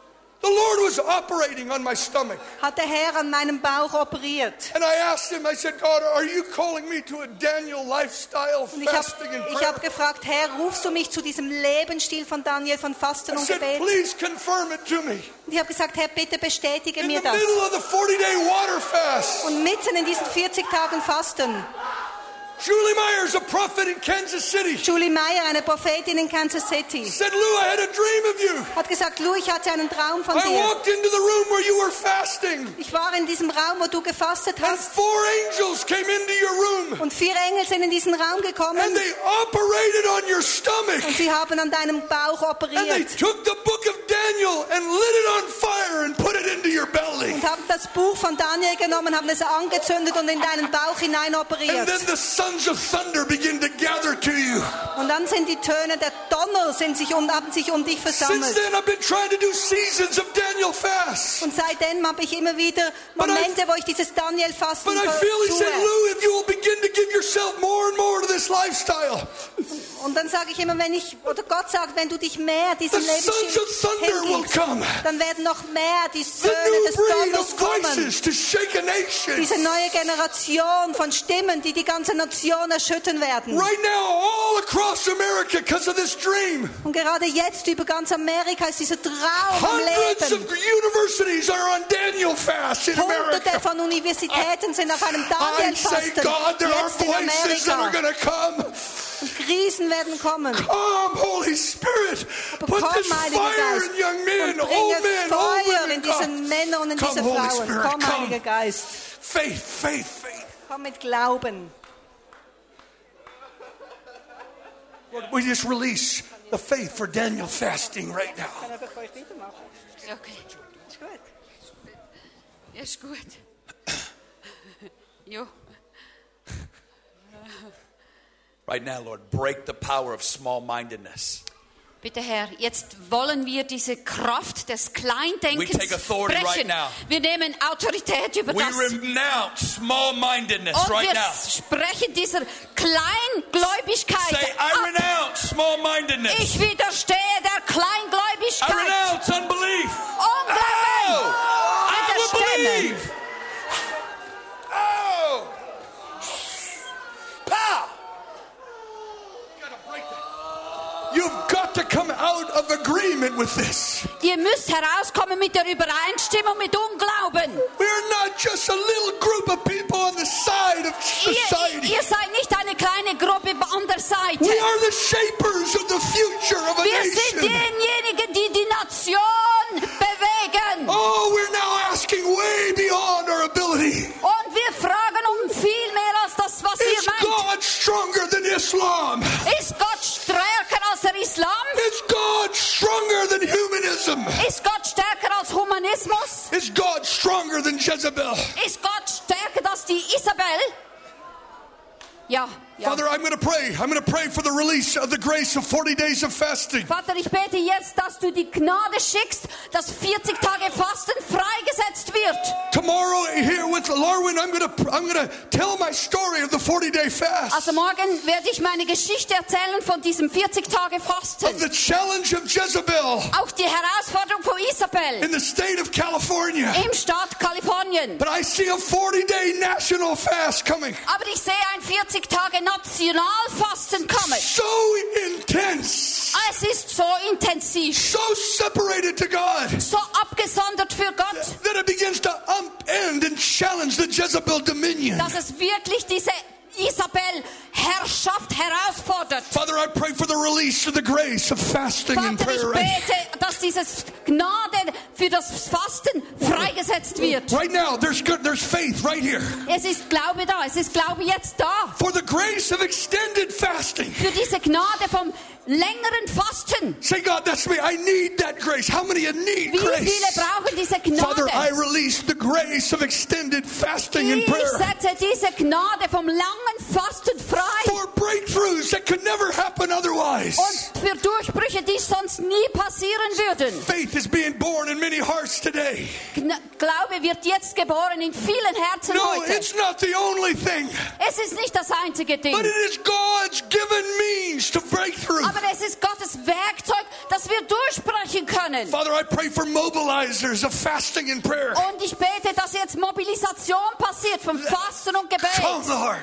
[SPEAKER 1] the Lord was operating on my stomach.
[SPEAKER 2] hat der Herr an meinem Bauch operiert.
[SPEAKER 1] And I asked him, I said, God, are you calling me to a Daniel lifestyle,
[SPEAKER 2] Und ich habe
[SPEAKER 1] fasting and
[SPEAKER 2] ich
[SPEAKER 1] prayer?
[SPEAKER 2] hab gefragt, Herr, rufst du mich zu diesem Lebensstil von Daniel, von Fasten
[SPEAKER 1] I
[SPEAKER 2] und
[SPEAKER 1] said,
[SPEAKER 2] Gebet?
[SPEAKER 1] please confirm it to me.
[SPEAKER 2] Und ich habe gesagt, Herr, bitte bestätige
[SPEAKER 1] In
[SPEAKER 2] mir
[SPEAKER 1] the
[SPEAKER 2] das.
[SPEAKER 1] middle of the forty-day water fast,
[SPEAKER 2] Und mitten in diesen vierzig Tagen Fasten,
[SPEAKER 1] Julie Myers, a prophet in Kansas City,
[SPEAKER 2] Julie Meyer, eine Prophetin in Kansas City,
[SPEAKER 1] said, Lou, I had a dream of you.
[SPEAKER 2] hat gesagt, Lou, ich hatte einen Traum von
[SPEAKER 1] I
[SPEAKER 2] dir.
[SPEAKER 1] walked into the room where you were fasting,
[SPEAKER 2] Ich war in diesem Raum, wo du gefastet
[SPEAKER 1] and
[SPEAKER 2] hast.
[SPEAKER 1] four angels came into your room,
[SPEAKER 2] Und vier Engel sind in diesen Raum gekommen.
[SPEAKER 1] and they operated on your stomach.
[SPEAKER 2] Und sie haben an deinem Bauch
[SPEAKER 1] And they
[SPEAKER 2] operiert.
[SPEAKER 1] took the book of Daniel and lit it on fire and put it into your belly.
[SPEAKER 2] Und haben das Buch von Daniel genommen, haben es angezündet und in deinen Bauch hinein
[SPEAKER 1] And
[SPEAKER 2] operiert.
[SPEAKER 1] then the sons of thunder begin to gather to you.
[SPEAKER 2] Und dann sind die Töne der Donner sind sich um, haben sich um dich
[SPEAKER 1] Since
[SPEAKER 2] versammelt.
[SPEAKER 1] then, I've been trying to do seasons of Daniel fast.
[SPEAKER 2] Und seitdem habe ich immer wieder Momente, wo ich dieses Daniel-Fasten
[SPEAKER 1] But I feel he said,
[SPEAKER 2] tue.
[SPEAKER 1] Lou, if you will begin to give yourself more and more to this lifestyle,
[SPEAKER 2] Und dann sage ich immer, wenn ich, oder Gott sagt, wenn du dich mehr diesem
[SPEAKER 1] the sons
[SPEAKER 2] Lebensstil
[SPEAKER 1] of thunder will
[SPEAKER 2] hingibst,
[SPEAKER 1] come.
[SPEAKER 2] dann werden noch mehr die
[SPEAKER 1] The
[SPEAKER 2] Söhne
[SPEAKER 1] new
[SPEAKER 2] des
[SPEAKER 1] breed
[SPEAKER 2] Donners
[SPEAKER 1] of
[SPEAKER 2] kommen.
[SPEAKER 1] voices to shake a nation.
[SPEAKER 2] Diese neue Generation von Stimmen, die die ganze Nation erschüttern werden.
[SPEAKER 1] Right now, all across America, because of this dream,
[SPEAKER 2] Und gerade jetzt über ganz Amerika ist dieser Traum am
[SPEAKER 1] hundreds of
[SPEAKER 2] Leben.
[SPEAKER 1] universities are on Daniel fast in
[SPEAKER 2] Hunderte
[SPEAKER 1] America.
[SPEAKER 2] von Universitäten sind auf einem
[SPEAKER 1] I say,
[SPEAKER 2] Daniel-Fasten.
[SPEAKER 1] God, there are
[SPEAKER 2] Jetzt in
[SPEAKER 1] places that are
[SPEAKER 2] Amerika.
[SPEAKER 1] going to come.
[SPEAKER 2] Und Krisen werden kommen.
[SPEAKER 1] Come, Holy Spirit.
[SPEAKER 2] Aber
[SPEAKER 1] Put
[SPEAKER 2] komm,
[SPEAKER 1] this
[SPEAKER 2] Heiliger
[SPEAKER 1] fire
[SPEAKER 2] Geist,
[SPEAKER 1] in young men,
[SPEAKER 2] und
[SPEAKER 1] old
[SPEAKER 2] bringe
[SPEAKER 1] men, old
[SPEAKER 2] Feuer
[SPEAKER 1] women.
[SPEAKER 2] in diese
[SPEAKER 1] Come.
[SPEAKER 2] Männer und in
[SPEAKER 1] Come,
[SPEAKER 2] diese
[SPEAKER 1] Holy
[SPEAKER 2] Frauen.
[SPEAKER 1] Spirit,
[SPEAKER 2] Komm,
[SPEAKER 1] come.
[SPEAKER 2] Heiliger Geist.
[SPEAKER 1] Faith, faith, faith.
[SPEAKER 2] Komm mit Glauben.
[SPEAKER 1] Lord, we just release the faith for Daniel fasting right now.
[SPEAKER 2] Kann er bevor ich weitermache?
[SPEAKER 3] Okay,
[SPEAKER 2] Ist gut.
[SPEAKER 3] ist gut. Jo.
[SPEAKER 4] Right now, Lord, break the power of small-mindedness.
[SPEAKER 3] Bitte Herr, jetzt wollen wir diese Kraft des Kleindenkens
[SPEAKER 4] We take authority right
[SPEAKER 3] brechen.
[SPEAKER 4] now.
[SPEAKER 3] Wir nehmen Autorität über
[SPEAKER 4] We
[SPEAKER 3] das.
[SPEAKER 4] renounce small-mindedness
[SPEAKER 3] Und
[SPEAKER 4] right
[SPEAKER 3] wir
[SPEAKER 4] now.
[SPEAKER 3] sprechen dieser Kleingläubigkeit
[SPEAKER 4] Say, I
[SPEAKER 3] ab.
[SPEAKER 4] renounce small-mindedness.
[SPEAKER 3] Ich widerstehe der
[SPEAKER 4] I
[SPEAKER 3] Kleingläubigkeit.
[SPEAKER 4] renounce unbelief.
[SPEAKER 3] Unglauben.
[SPEAKER 4] Oh, I will
[SPEAKER 3] Widerstimmen.
[SPEAKER 4] believe. Oh, pow.
[SPEAKER 1] You've got to come out of agreement with this.
[SPEAKER 3] Ihr müsst herauskommen mit der Übereinstimmung mit Unglauben.
[SPEAKER 1] We're not just a little group of people on the side of
[SPEAKER 3] Ihr,
[SPEAKER 1] society.
[SPEAKER 3] ihr seid nicht eine kleine Gruppe an der Seite.
[SPEAKER 1] We are the shapers of the future of a
[SPEAKER 3] Wir sind
[SPEAKER 1] nation.
[SPEAKER 3] diejenigen, die die Nation bewegen.
[SPEAKER 1] Oh, we're now asking way beyond our ability.
[SPEAKER 3] Und wir fragen um viel mehr als das, was ihr
[SPEAKER 1] Is
[SPEAKER 3] meint.
[SPEAKER 1] God stronger than Islam?
[SPEAKER 3] Ist Gott stärker als der Islam?
[SPEAKER 1] Is God stronger than humanism?
[SPEAKER 3] Ist Gott stärker als Humanismus?
[SPEAKER 1] Is God stronger than Jezebel?
[SPEAKER 3] Ist Gott stärker als die Isabel? Ja, ja.
[SPEAKER 1] Father, I'm going to pray. I'm going to pray for the release of the grace of forty days of fasting.
[SPEAKER 3] Vater, ich bete jetzt, dass du die Gnade schickst, dass vierzig Tage Fasten freigesetzt wird.
[SPEAKER 1] Tomorrow here with Larwin, I'm going to I'm going to tell my story of the forty-day fast.
[SPEAKER 3] Also morgen werde ich meine Geschichte erzählen von diesem vierzig Tage
[SPEAKER 1] Of
[SPEAKER 3] Fasten.
[SPEAKER 1] the challenge of Jezebel
[SPEAKER 3] Auch die Herausforderung von Isabel
[SPEAKER 1] in the state of California.
[SPEAKER 3] im Staat Kalifornien.
[SPEAKER 1] But I see a forty-day national fast coming.
[SPEAKER 3] Aber ich sehe ein vierzig Tage Nationalfasten kommen.
[SPEAKER 1] So intense.
[SPEAKER 3] Es ist so intensiv,
[SPEAKER 1] So separated to God
[SPEAKER 3] so abgesondert für Gott,
[SPEAKER 1] that it begins to upend and challenge the Jezebel dominion.
[SPEAKER 3] dass es wirklich diese Isabel-Herrschaft herausfordert.
[SPEAKER 1] Father, I pray for the release of the grace of fasting and
[SPEAKER 3] Vater, ich
[SPEAKER 1] prayer. Right,
[SPEAKER 3] bete, dass dieses Gnade für das Fasten freigesetzt wird.
[SPEAKER 1] right now, there's good, there's faith right here.
[SPEAKER 3] Es ist Glaube da, es ist Glaube jetzt da.
[SPEAKER 1] For the grace of extended fasting.
[SPEAKER 3] Für diese Gnade vom längeren Fasten.
[SPEAKER 1] Say, God, that's me. I need that grace. How many of you need
[SPEAKER 3] Wie viele
[SPEAKER 1] grace?
[SPEAKER 3] brauchen diese
[SPEAKER 1] Father, I
[SPEAKER 3] Gnade?
[SPEAKER 1] release the grace of extended fasting and
[SPEAKER 3] Ich
[SPEAKER 1] prayer.
[SPEAKER 3] setze diese Gnade vom langen Fasten frei.
[SPEAKER 1] For breakthroughs that could never happen otherwise.
[SPEAKER 3] Und für Durchbrüche, die sonst nie passieren würden.
[SPEAKER 1] Faith is being born in many hearts today.
[SPEAKER 3] Gna- Glaube wird jetzt geboren in vielen Herzen
[SPEAKER 1] No,
[SPEAKER 3] heute.
[SPEAKER 1] it's not the only thing.
[SPEAKER 3] Es ist nicht das einzige Ding.
[SPEAKER 1] But it is God's given means to breakthrough.
[SPEAKER 3] Aber Es ist Gottes Werkzeug, dass wir durchbrechen können.
[SPEAKER 1] Father, I pray for mobilizers of fasting and prayer.
[SPEAKER 3] Und ich bete, dass jetzt Mobilisation passiert vom Fasten und Gebet.
[SPEAKER 1] Come, Lord.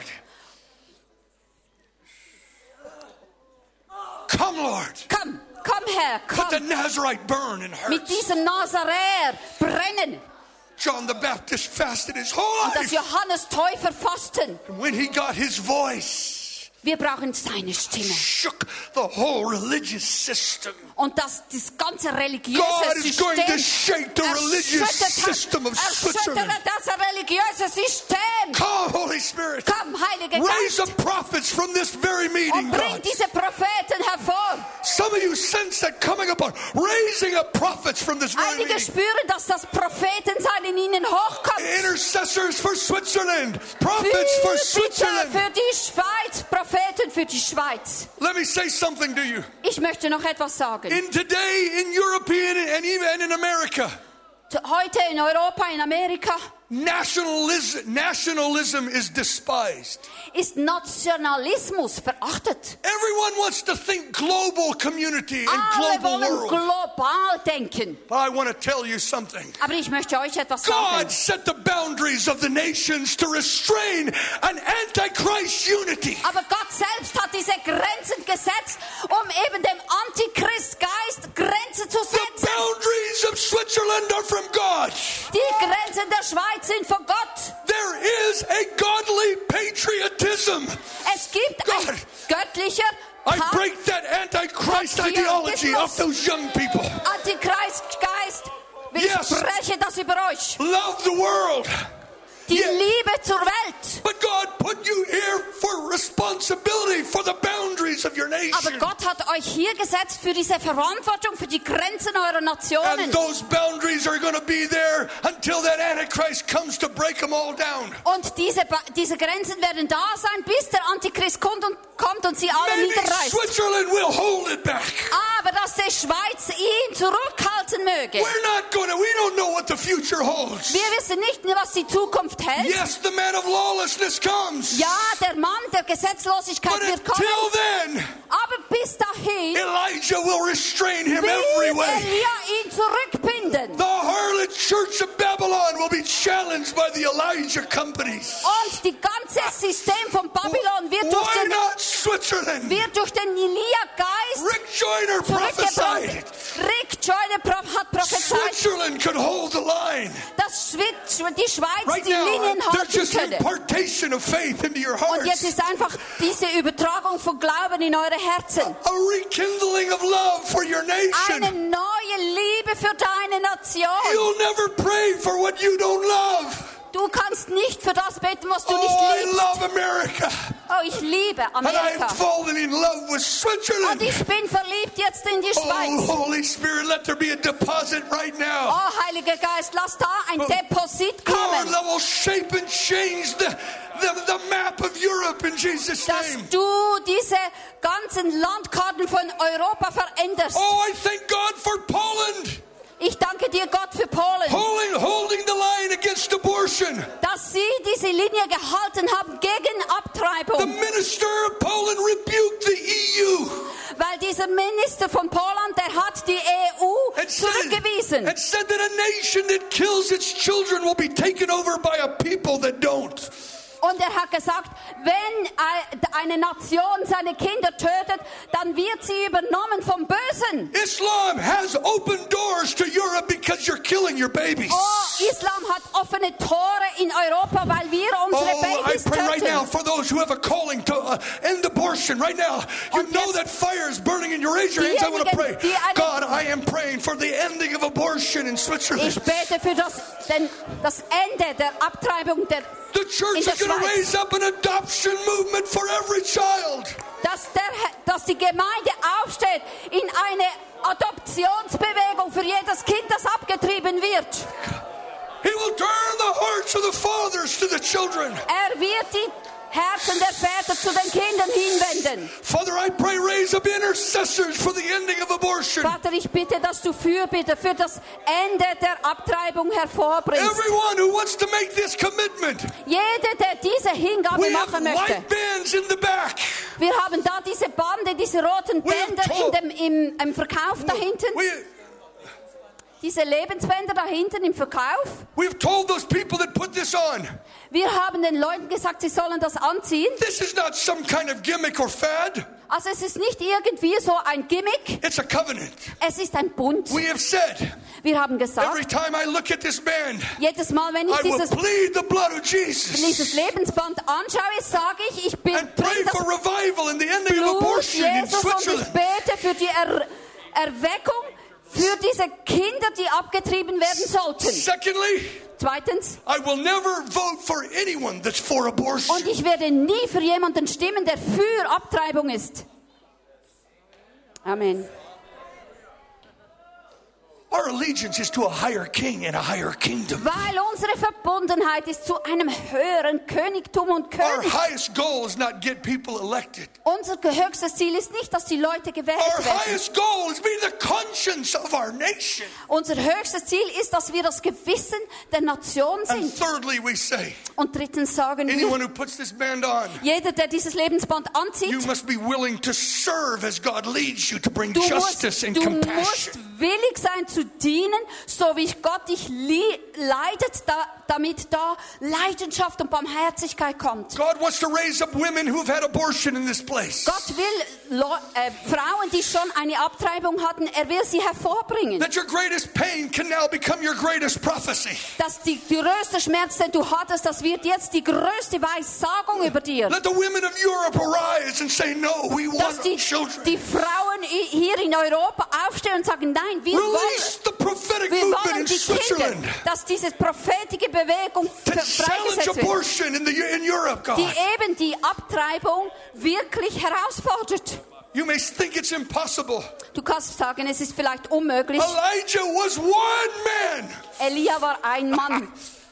[SPEAKER 1] Come, Lord.
[SPEAKER 3] Komm, komm Herr,
[SPEAKER 1] Let the
[SPEAKER 3] komm.
[SPEAKER 1] Nazarite burn in
[SPEAKER 3] Mit
[SPEAKER 1] hearts.
[SPEAKER 3] diesem Nazaräer brennen.
[SPEAKER 1] John the Baptist fasted his whole
[SPEAKER 3] Und das
[SPEAKER 1] life.
[SPEAKER 3] Johannes Täufer fasten.
[SPEAKER 1] And when he got his voice,
[SPEAKER 3] Wir brauchen seine Stimme.
[SPEAKER 1] shook the whole religious system.
[SPEAKER 3] Und dass das ganze religiöse
[SPEAKER 1] God is
[SPEAKER 3] System
[SPEAKER 1] going to shake the religious system of
[SPEAKER 3] erschüttert
[SPEAKER 1] Switzerland.
[SPEAKER 3] das religiöse System.
[SPEAKER 1] Come, Holy Spirit.
[SPEAKER 3] Komm, Heiliger
[SPEAKER 1] Raise
[SPEAKER 3] Geist,
[SPEAKER 1] up prophets from this very meeting,
[SPEAKER 3] und bring
[SPEAKER 1] God.
[SPEAKER 3] diese Propheten hervor.
[SPEAKER 1] Some of you sense that coming upon, raising up prophets from this very
[SPEAKER 3] Einige
[SPEAKER 1] meeting.
[SPEAKER 3] spüren, dass das Prophetensein in ihnen hochkommt.
[SPEAKER 1] Intercessors for Switzerland, prophets for
[SPEAKER 3] Fürbitter
[SPEAKER 1] Switzerland.
[SPEAKER 3] für die Schweiz, Propheten für die Schweiz.
[SPEAKER 1] Let me say something to you.
[SPEAKER 3] Ich möchte noch etwas sagen.
[SPEAKER 1] In today, in European and even in America,
[SPEAKER 3] Heute in Europa, in Amerika,
[SPEAKER 1] nationalism, nationalism is despised.
[SPEAKER 3] ist Nationalismus verachtet.
[SPEAKER 1] Everyone wants to think global community and
[SPEAKER 3] Alle
[SPEAKER 1] global
[SPEAKER 3] wollen
[SPEAKER 1] world.
[SPEAKER 3] global denken.
[SPEAKER 1] But I want to tell you something.
[SPEAKER 3] Aber ich möchte euch etwas
[SPEAKER 1] God
[SPEAKER 3] sagen.
[SPEAKER 1] set the boundaries of the nations to restrain an antichrist unity.
[SPEAKER 3] Aber Gott selbst hat diese Grenzen gesetzt, um eben dem Antichristgeist Grenzen zu
[SPEAKER 1] The
[SPEAKER 3] setzen.
[SPEAKER 1] boundaries of Switzerland are from God.
[SPEAKER 3] Die Grenzen der Schweiz sind von Gott.
[SPEAKER 1] There is a godly patriotism.
[SPEAKER 3] Es gibt
[SPEAKER 1] God.
[SPEAKER 3] ein göttlicher
[SPEAKER 1] I break that antichrist ideology off those young people.
[SPEAKER 3] Antichristgeist. Ich
[SPEAKER 1] Yes.
[SPEAKER 3] spreche das über euch.
[SPEAKER 1] Love the world.
[SPEAKER 3] Die
[SPEAKER 1] Yeah.
[SPEAKER 3] Liebe zur Welt.
[SPEAKER 1] But God put you here for responsibility for the boundaries of your
[SPEAKER 3] Aber
[SPEAKER 1] nation.
[SPEAKER 3] Gott hat euch hier gesetzt für diese Verantwortung, für die Grenzen eurer Nationen.
[SPEAKER 1] And those boundaries are going to be there until that Antichrist comes to break them all down.
[SPEAKER 3] Und diese, Ba- diese Grenzen werden da sein, bis der Antichrist kommt und, kommt und sie alle
[SPEAKER 1] Maybe
[SPEAKER 3] niederreißt.
[SPEAKER 1] Switzerland will hold it back.
[SPEAKER 3] Aber dass die Schweiz ihn zurückhalten möge.
[SPEAKER 1] We're not going to, we don't know what the future holds.
[SPEAKER 3] Wir wissen nicht, was die Zukunft hält.
[SPEAKER 1] Yes, the man of lawlessness comes.
[SPEAKER 3] Ja, der Mann der Gesetzlosigkeit
[SPEAKER 1] But
[SPEAKER 3] wird kommen.
[SPEAKER 1] until then,
[SPEAKER 3] Aber bis dahin
[SPEAKER 1] Elijah will restrain him
[SPEAKER 3] wird
[SPEAKER 1] every way.
[SPEAKER 3] Elia ihn zurückbinden.
[SPEAKER 1] The harlot church of Babylon will be challenged by the Elijah companies.
[SPEAKER 3] Und die ganze System von Babylon wird durch
[SPEAKER 1] Why
[SPEAKER 3] den,
[SPEAKER 1] not Switzerland?
[SPEAKER 3] wird durch den Elia-Geist
[SPEAKER 1] Rick Joyner prophesied
[SPEAKER 3] zurückgebracht. Rick Joyner pro- hat prophezeit,
[SPEAKER 1] Switzerland could hold the line.
[SPEAKER 3] dass Schweiz- die Schweiz
[SPEAKER 1] Right
[SPEAKER 3] die
[SPEAKER 1] now,
[SPEAKER 3] Linien
[SPEAKER 1] there's
[SPEAKER 3] halten
[SPEAKER 1] just
[SPEAKER 3] könne.
[SPEAKER 1] impartation of faith into your
[SPEAKER 3] Und jetzt
[SPEAKER 1] hearts.
[SPEAKER 3] ist einfach diese Übertragung von Glauben in eure Herzen.
[SPEAKER 1] A rekindling of love for your
[SPEAKER 3] Eine
[SPEAKER 1] nation.
[SPEAKER 3] neue Liebe für deine Nation.
[SPEAKER 1] You'll never pray for what you don't love.
[SPEAKER 3] Du kannst nicht für das beten, was du
[SPEAKER 1] Oh,
[SPEAKER 3] nicht
[SPEAKER 1] I
[SPEAKER 3] liebst.
[SPEAKER 1] love America.
[SPEAKER 3] Oh, ich liebe
[SPEAKER 1] And
[SPEAKER 3] Amerika.
[SPEAKER 1] I've fallen in love with
[SPEAKER 3] Und
[SPEAKER 1] Switzerland.
[SPEAKER 3] ich bin verliebt jetzt in die
[SPEAKER 1] Oh,
[SPEAKER 3] Schweiz.
[SPEAKER 1] Holy Spirit, let there be a deposit right now.
[SPEAKER 3] Oh, Heiliger Geist, lass da ein Deposit
[SPEAKER 1] Lord,
[SPEAKER 3] kommen,
[SPEAKER 1] that will shape and change the, the, the map of Europe in Jesus'
[SPEAKER 3] dass
[SPEAKER 1] name.
[SPEAKER 3] du diese ganzen Landkarten von Europa veränderst.
[SPEAKER 1] Oh, I thank God for Poland.
[SPEAKER 3] Ich danke dir, Gott, für Polen,
[SPEAKER 1] Holding, holding the line against abortion.
[SPEAKER 3] dass sie diese Linie gehalten haben gegen
[SPEAKER 1] The
[SPEAKER 3] Abtreibung.
[SPEAKER 1] minister of Poland rebuked the E U
[SPEAKER 3] Weil dieser Minister von Polen, der hat die E U
[SPEAKER 1] and said,
[SPEAKER 3] zurückgewiesen.
[SPEAKER 1] and said that a nation that kills its children will be taken over by a people that don't.
[SPEAKER 3] Und er hat gesagt, wenn eine Nation seine Kinder tötet, dann wird sie übernommen vom Bösen.
[SPEAKER 1] Islam has opened doors to Europe because you're killing your babies.
[SPEAKER 3] Oh, Islam hat offene Tore in Europa, weil wir unsere
[SPEAKER 1] Oh, I
[SPEAKER 3] Babys
[SPEAKER 1] pray right now
[SPEAKER 3] töten.
[SPEAKER 1] for those who have a calling to uh, end abortion. Right now, you
[SPEAKER 3] Und
[SPEAKER 1] know
[SPEAKER 3] jetzt-
[SPEAKER 1] that fire is burning in your. Raise your hands. I want to pray.
[SPEAKER 3] Diejenigen, die eine-
[SPEAKER 1] God, I am praying for the ending of abortion in Switzerland.
[SPEAKER 3] Ich bete für das, den, das Ende der Abtreibung, der,
[SPEAKER 1] The church
[SPEAKER 3] in der
[SPEAKER 1] is going to
[SPEAKER 3] Schweiz.
[SPEAKER 1] raise up an adoption movement for every child.
[SPEAKER 3] dass, der, dass die Gemeinde aufsteht in eine Adoptionsbewegung für jedes Kind, das abgetrieben wird.
[SPEAKER 1] He will turn the hearts of the fathers to the children.
[SPEAKER 3] Er wird die Herzen der Väter zu den Kindern hinwenden.
[SPEAKER 4] Father, I pray, raise up intercessors for the ending of abortion.
[SPEAKER 3] Vater, ich bitte, dass du Fürbitter für das Ende der Abtreibung hervorbringst.
[SPEAKER 4] Everyone who wants to make this commitment.
[SPEAKER 3] Jeder, der diese Hingabe
[SPEAKER 4] We have
[SPEAKER 3] machen möchte.
[SPEAKER 4] white bands in the back.
[SPEAKER 3] Wir haben da diese Bande, diese roten
[SPEAKER 4] We have
[SPEAKER 3] Bänder
[SPEAKER 4] told-
[SPEAKER 3] in dem, im, im Verkauf da hinten.
[SPEAKER 4] We,
[SPEAKER 3] Diese Lebensbänder da hinten im Verkauf.
[SPEAKER 4] we've told those people that put this on,
[SPEAKER 3] Wir haben den Leuten gesagt, sie sollen das anziehen.
[SPEAKER 4] this is not some kind of gimmick or fad.
[SPEAKER 3] Also es ist nicht irgendwie so ein Gimmick.
[SPEAKER 4] It's a covenant.
[SPEAKER 3] Es ist ein Bund.
[SPEAKER 4] We have said,
[SPEAKER 3] Wir haben gesagt,
[SPEAKER 4] every time I look at this band,
[SPEAKER 3] jedes Mal, wenn ich
[SPEAKER 4] I will
[SPEAKER 3] dieses,
[SPEAKER 4] plead the blood of Jesus
[SPEAKER 3] dieses Lebensband anschaue, sage ich, ich bin
[SPEAKER 4] and pray
[SPEAKER 3] bring das
[SPEAKER 4] for revival in the ending of
[SPEAKER 3] Blut
[SPEAKER 4] abortion in
[SPEAKER 3] Jesus und ich
[SPEAKER 4] Switzerland.
[SPEAKER 3] bete für die er Erweckung für diese Kinder, die abgetrieben werden sollten.
[SPEAKER 4] Secondly,
[SPEAKER 3] Zweitens,
[SPEAKER 4] I will never vote for anyone that's for abortion.
[SPEAKER 3] und ich werde nie für jemanden stimmen, der für Abtreibung ist. Amen.
[SPEAKER 4] Our allegiance is to a higher king and a higher kingdom.
[SPEAKER 3] Weil unsere Verbundenheit ist zu einem höheren Königtum und
[SPEAKER 4] Our
[SPEAKER 3] König.
[SPEAKER 4] highest goal is not get people elected.
[SPEAKER 3] Unser höchstes Ziel ist nicht, dass die Leute gewählt
[SPEAKER 4] Our
[SPEAKER 3] werden.
[SPEAKER 4] highest goal is be the conscience of our nation.
[SPEAKER 3] Unser höchstes Ziel ist, dass wir das Gewissen der Nation
[SPEAKER 4] And
[SPEAKER 3] sind.
[SPEAKER 4] thirdly, we say,
[SPEAKER 3] Und drittens sagen wir,
[SPEAKER 4] anyone who puts this band on,
[SPEAKER 3] jeder, der dieses Lebensband
[SPEAKER 4] you
[SPEAKER 3] anzieht,
[SPEAKER 4] must be willing to serve as God leads you to bring
[SPEAKER 3] du musst,
[SPEAKER 4] justice and
[SPEAKER 3] du musst
[SPEAKER 4] compassion.
[SPEAKER 3] willig sein zu dienen, so wie Gott dich lie- leitet, da, damit da Leidenschaft und Barmherzigkeit kommt.
[SPEAKER 4] God wants to raise up women who've had abortion in this place.
[SPEAKER 3] Gott will Lo- äh, Frauen, die schon eine Abtreibung hatten, er will sie hervorbringen.
[SPEAKER 4] That your greatest pain can now become your greatest prophecy.
[SPEAKER 3] Dass die größte Schmerz, den du hattest, das wird jetzt die größte Weissagung über dir.
[SPEAKER 4] Let the women of Europe arise and say, no, we
[SPEAKER 3] Dass
[SPEAKER 4] want
[SPEAKER 3] die,
[SPEAKER 4] children.
[SPEAKER 3] die Frauen i- hier in Europa aufstehen und sagen, nein, wir wollen,
[SPEAKER 4] Release the prophetic
[SPEAKER 3] wir
[SPEAKER 4] movement
[SPEAKER 3] wollen
[SPEAKER 4] in
[SPEAKER 3] die Kinder,
[SPEAKER 4] Switzerland
[SPEAKER 3] dass diese prophetische Bewegung
[SPEAKER 4] to
[SPEAKER 3] ver-
[SPEAKER 4] challenge
[SPEAKER 3] freigesetzt wird,
[SPEAKER 4] abortion in, the, in Europe, God.
[SPEAKER 3] die eben die Abtreibung wirklich herausfordert.
[SPEAKER 4] You may think it's impossible.
[SPEAKER 3] Du kannst sagen, es ist vielleicht unmöglich.
[SPEAKER 4] Elijah was one man.
[SPEAKER 3] Elia war ein Mann.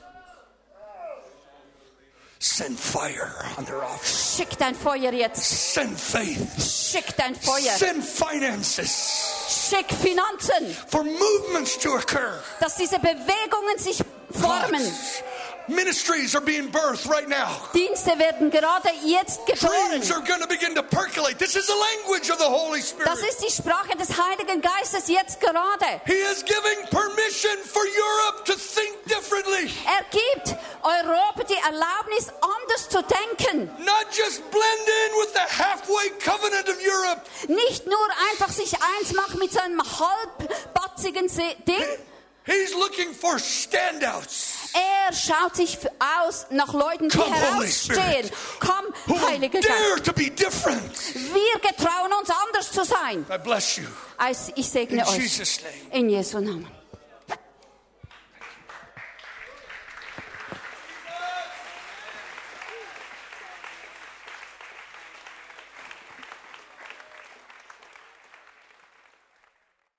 [SPEAKER 4] Send fire on their offspring.
[SPEAKER 3] Schick dein Feuer jetzt.
[SPEAKER 4] Send faith.
[SPEAKER 3] Schick dein Feuer.
[SPEAKER 4] Send finances
[SPEAKER 3] Schick Finanzen,
[SPEAKER 4] for movements to occur.
[SPEAKER 3] dass diese Bewegungen sich formen.
[SPEAKER 4] Ministries are being birthed right now.
[SPEAKER 3] Dienste werden gerade jetzt geboren.
[SPEAKER 4] Dreams are going to begin to percolate. This is the language of the Holy Spirit.
[SPEAKER 3] Das ist die Sprache des Heiligen Geistes jetzt gerade.
[SPEAKER 4] He is giving permission for Europe to think differently.
[SPEAKER 3] Er gibt Europa die Erlaubnis, anders zu denken.
[SPEAKER 4] Not just blend in with the halfway covenant of Europe.
[SPEAKER 3] Nicht nur einfach sich eins machen mit so einem halbbatzigen Se- Ding.
[SPEAKER 4] He's looking for standouts.
[SPEAKER 3] Er schaut sich für- aus nach Leuten, die
[SPEAKER 4] Come, Holy
[SPEAKER 3] herausstehen.
[SPEAKER 4] Spirit.
[SPEAKER 3] Komm,
[SPEAKER 4] Who will
[SPEAKER 3] Heiliger Geist.
[SPEAKER 4] dare to be different.
[SPEAKER 3] Wir getrauen uns, anders zu sein.
[SPEAKER 4] I bless you.
[SPEAKER 3] Also, ich segne
[SPEAKER 4] In
[SPEAKER 3] euch.
[SPEAKER 4] Jesus' name.
[SPEAKER 3] In Jesu Namen.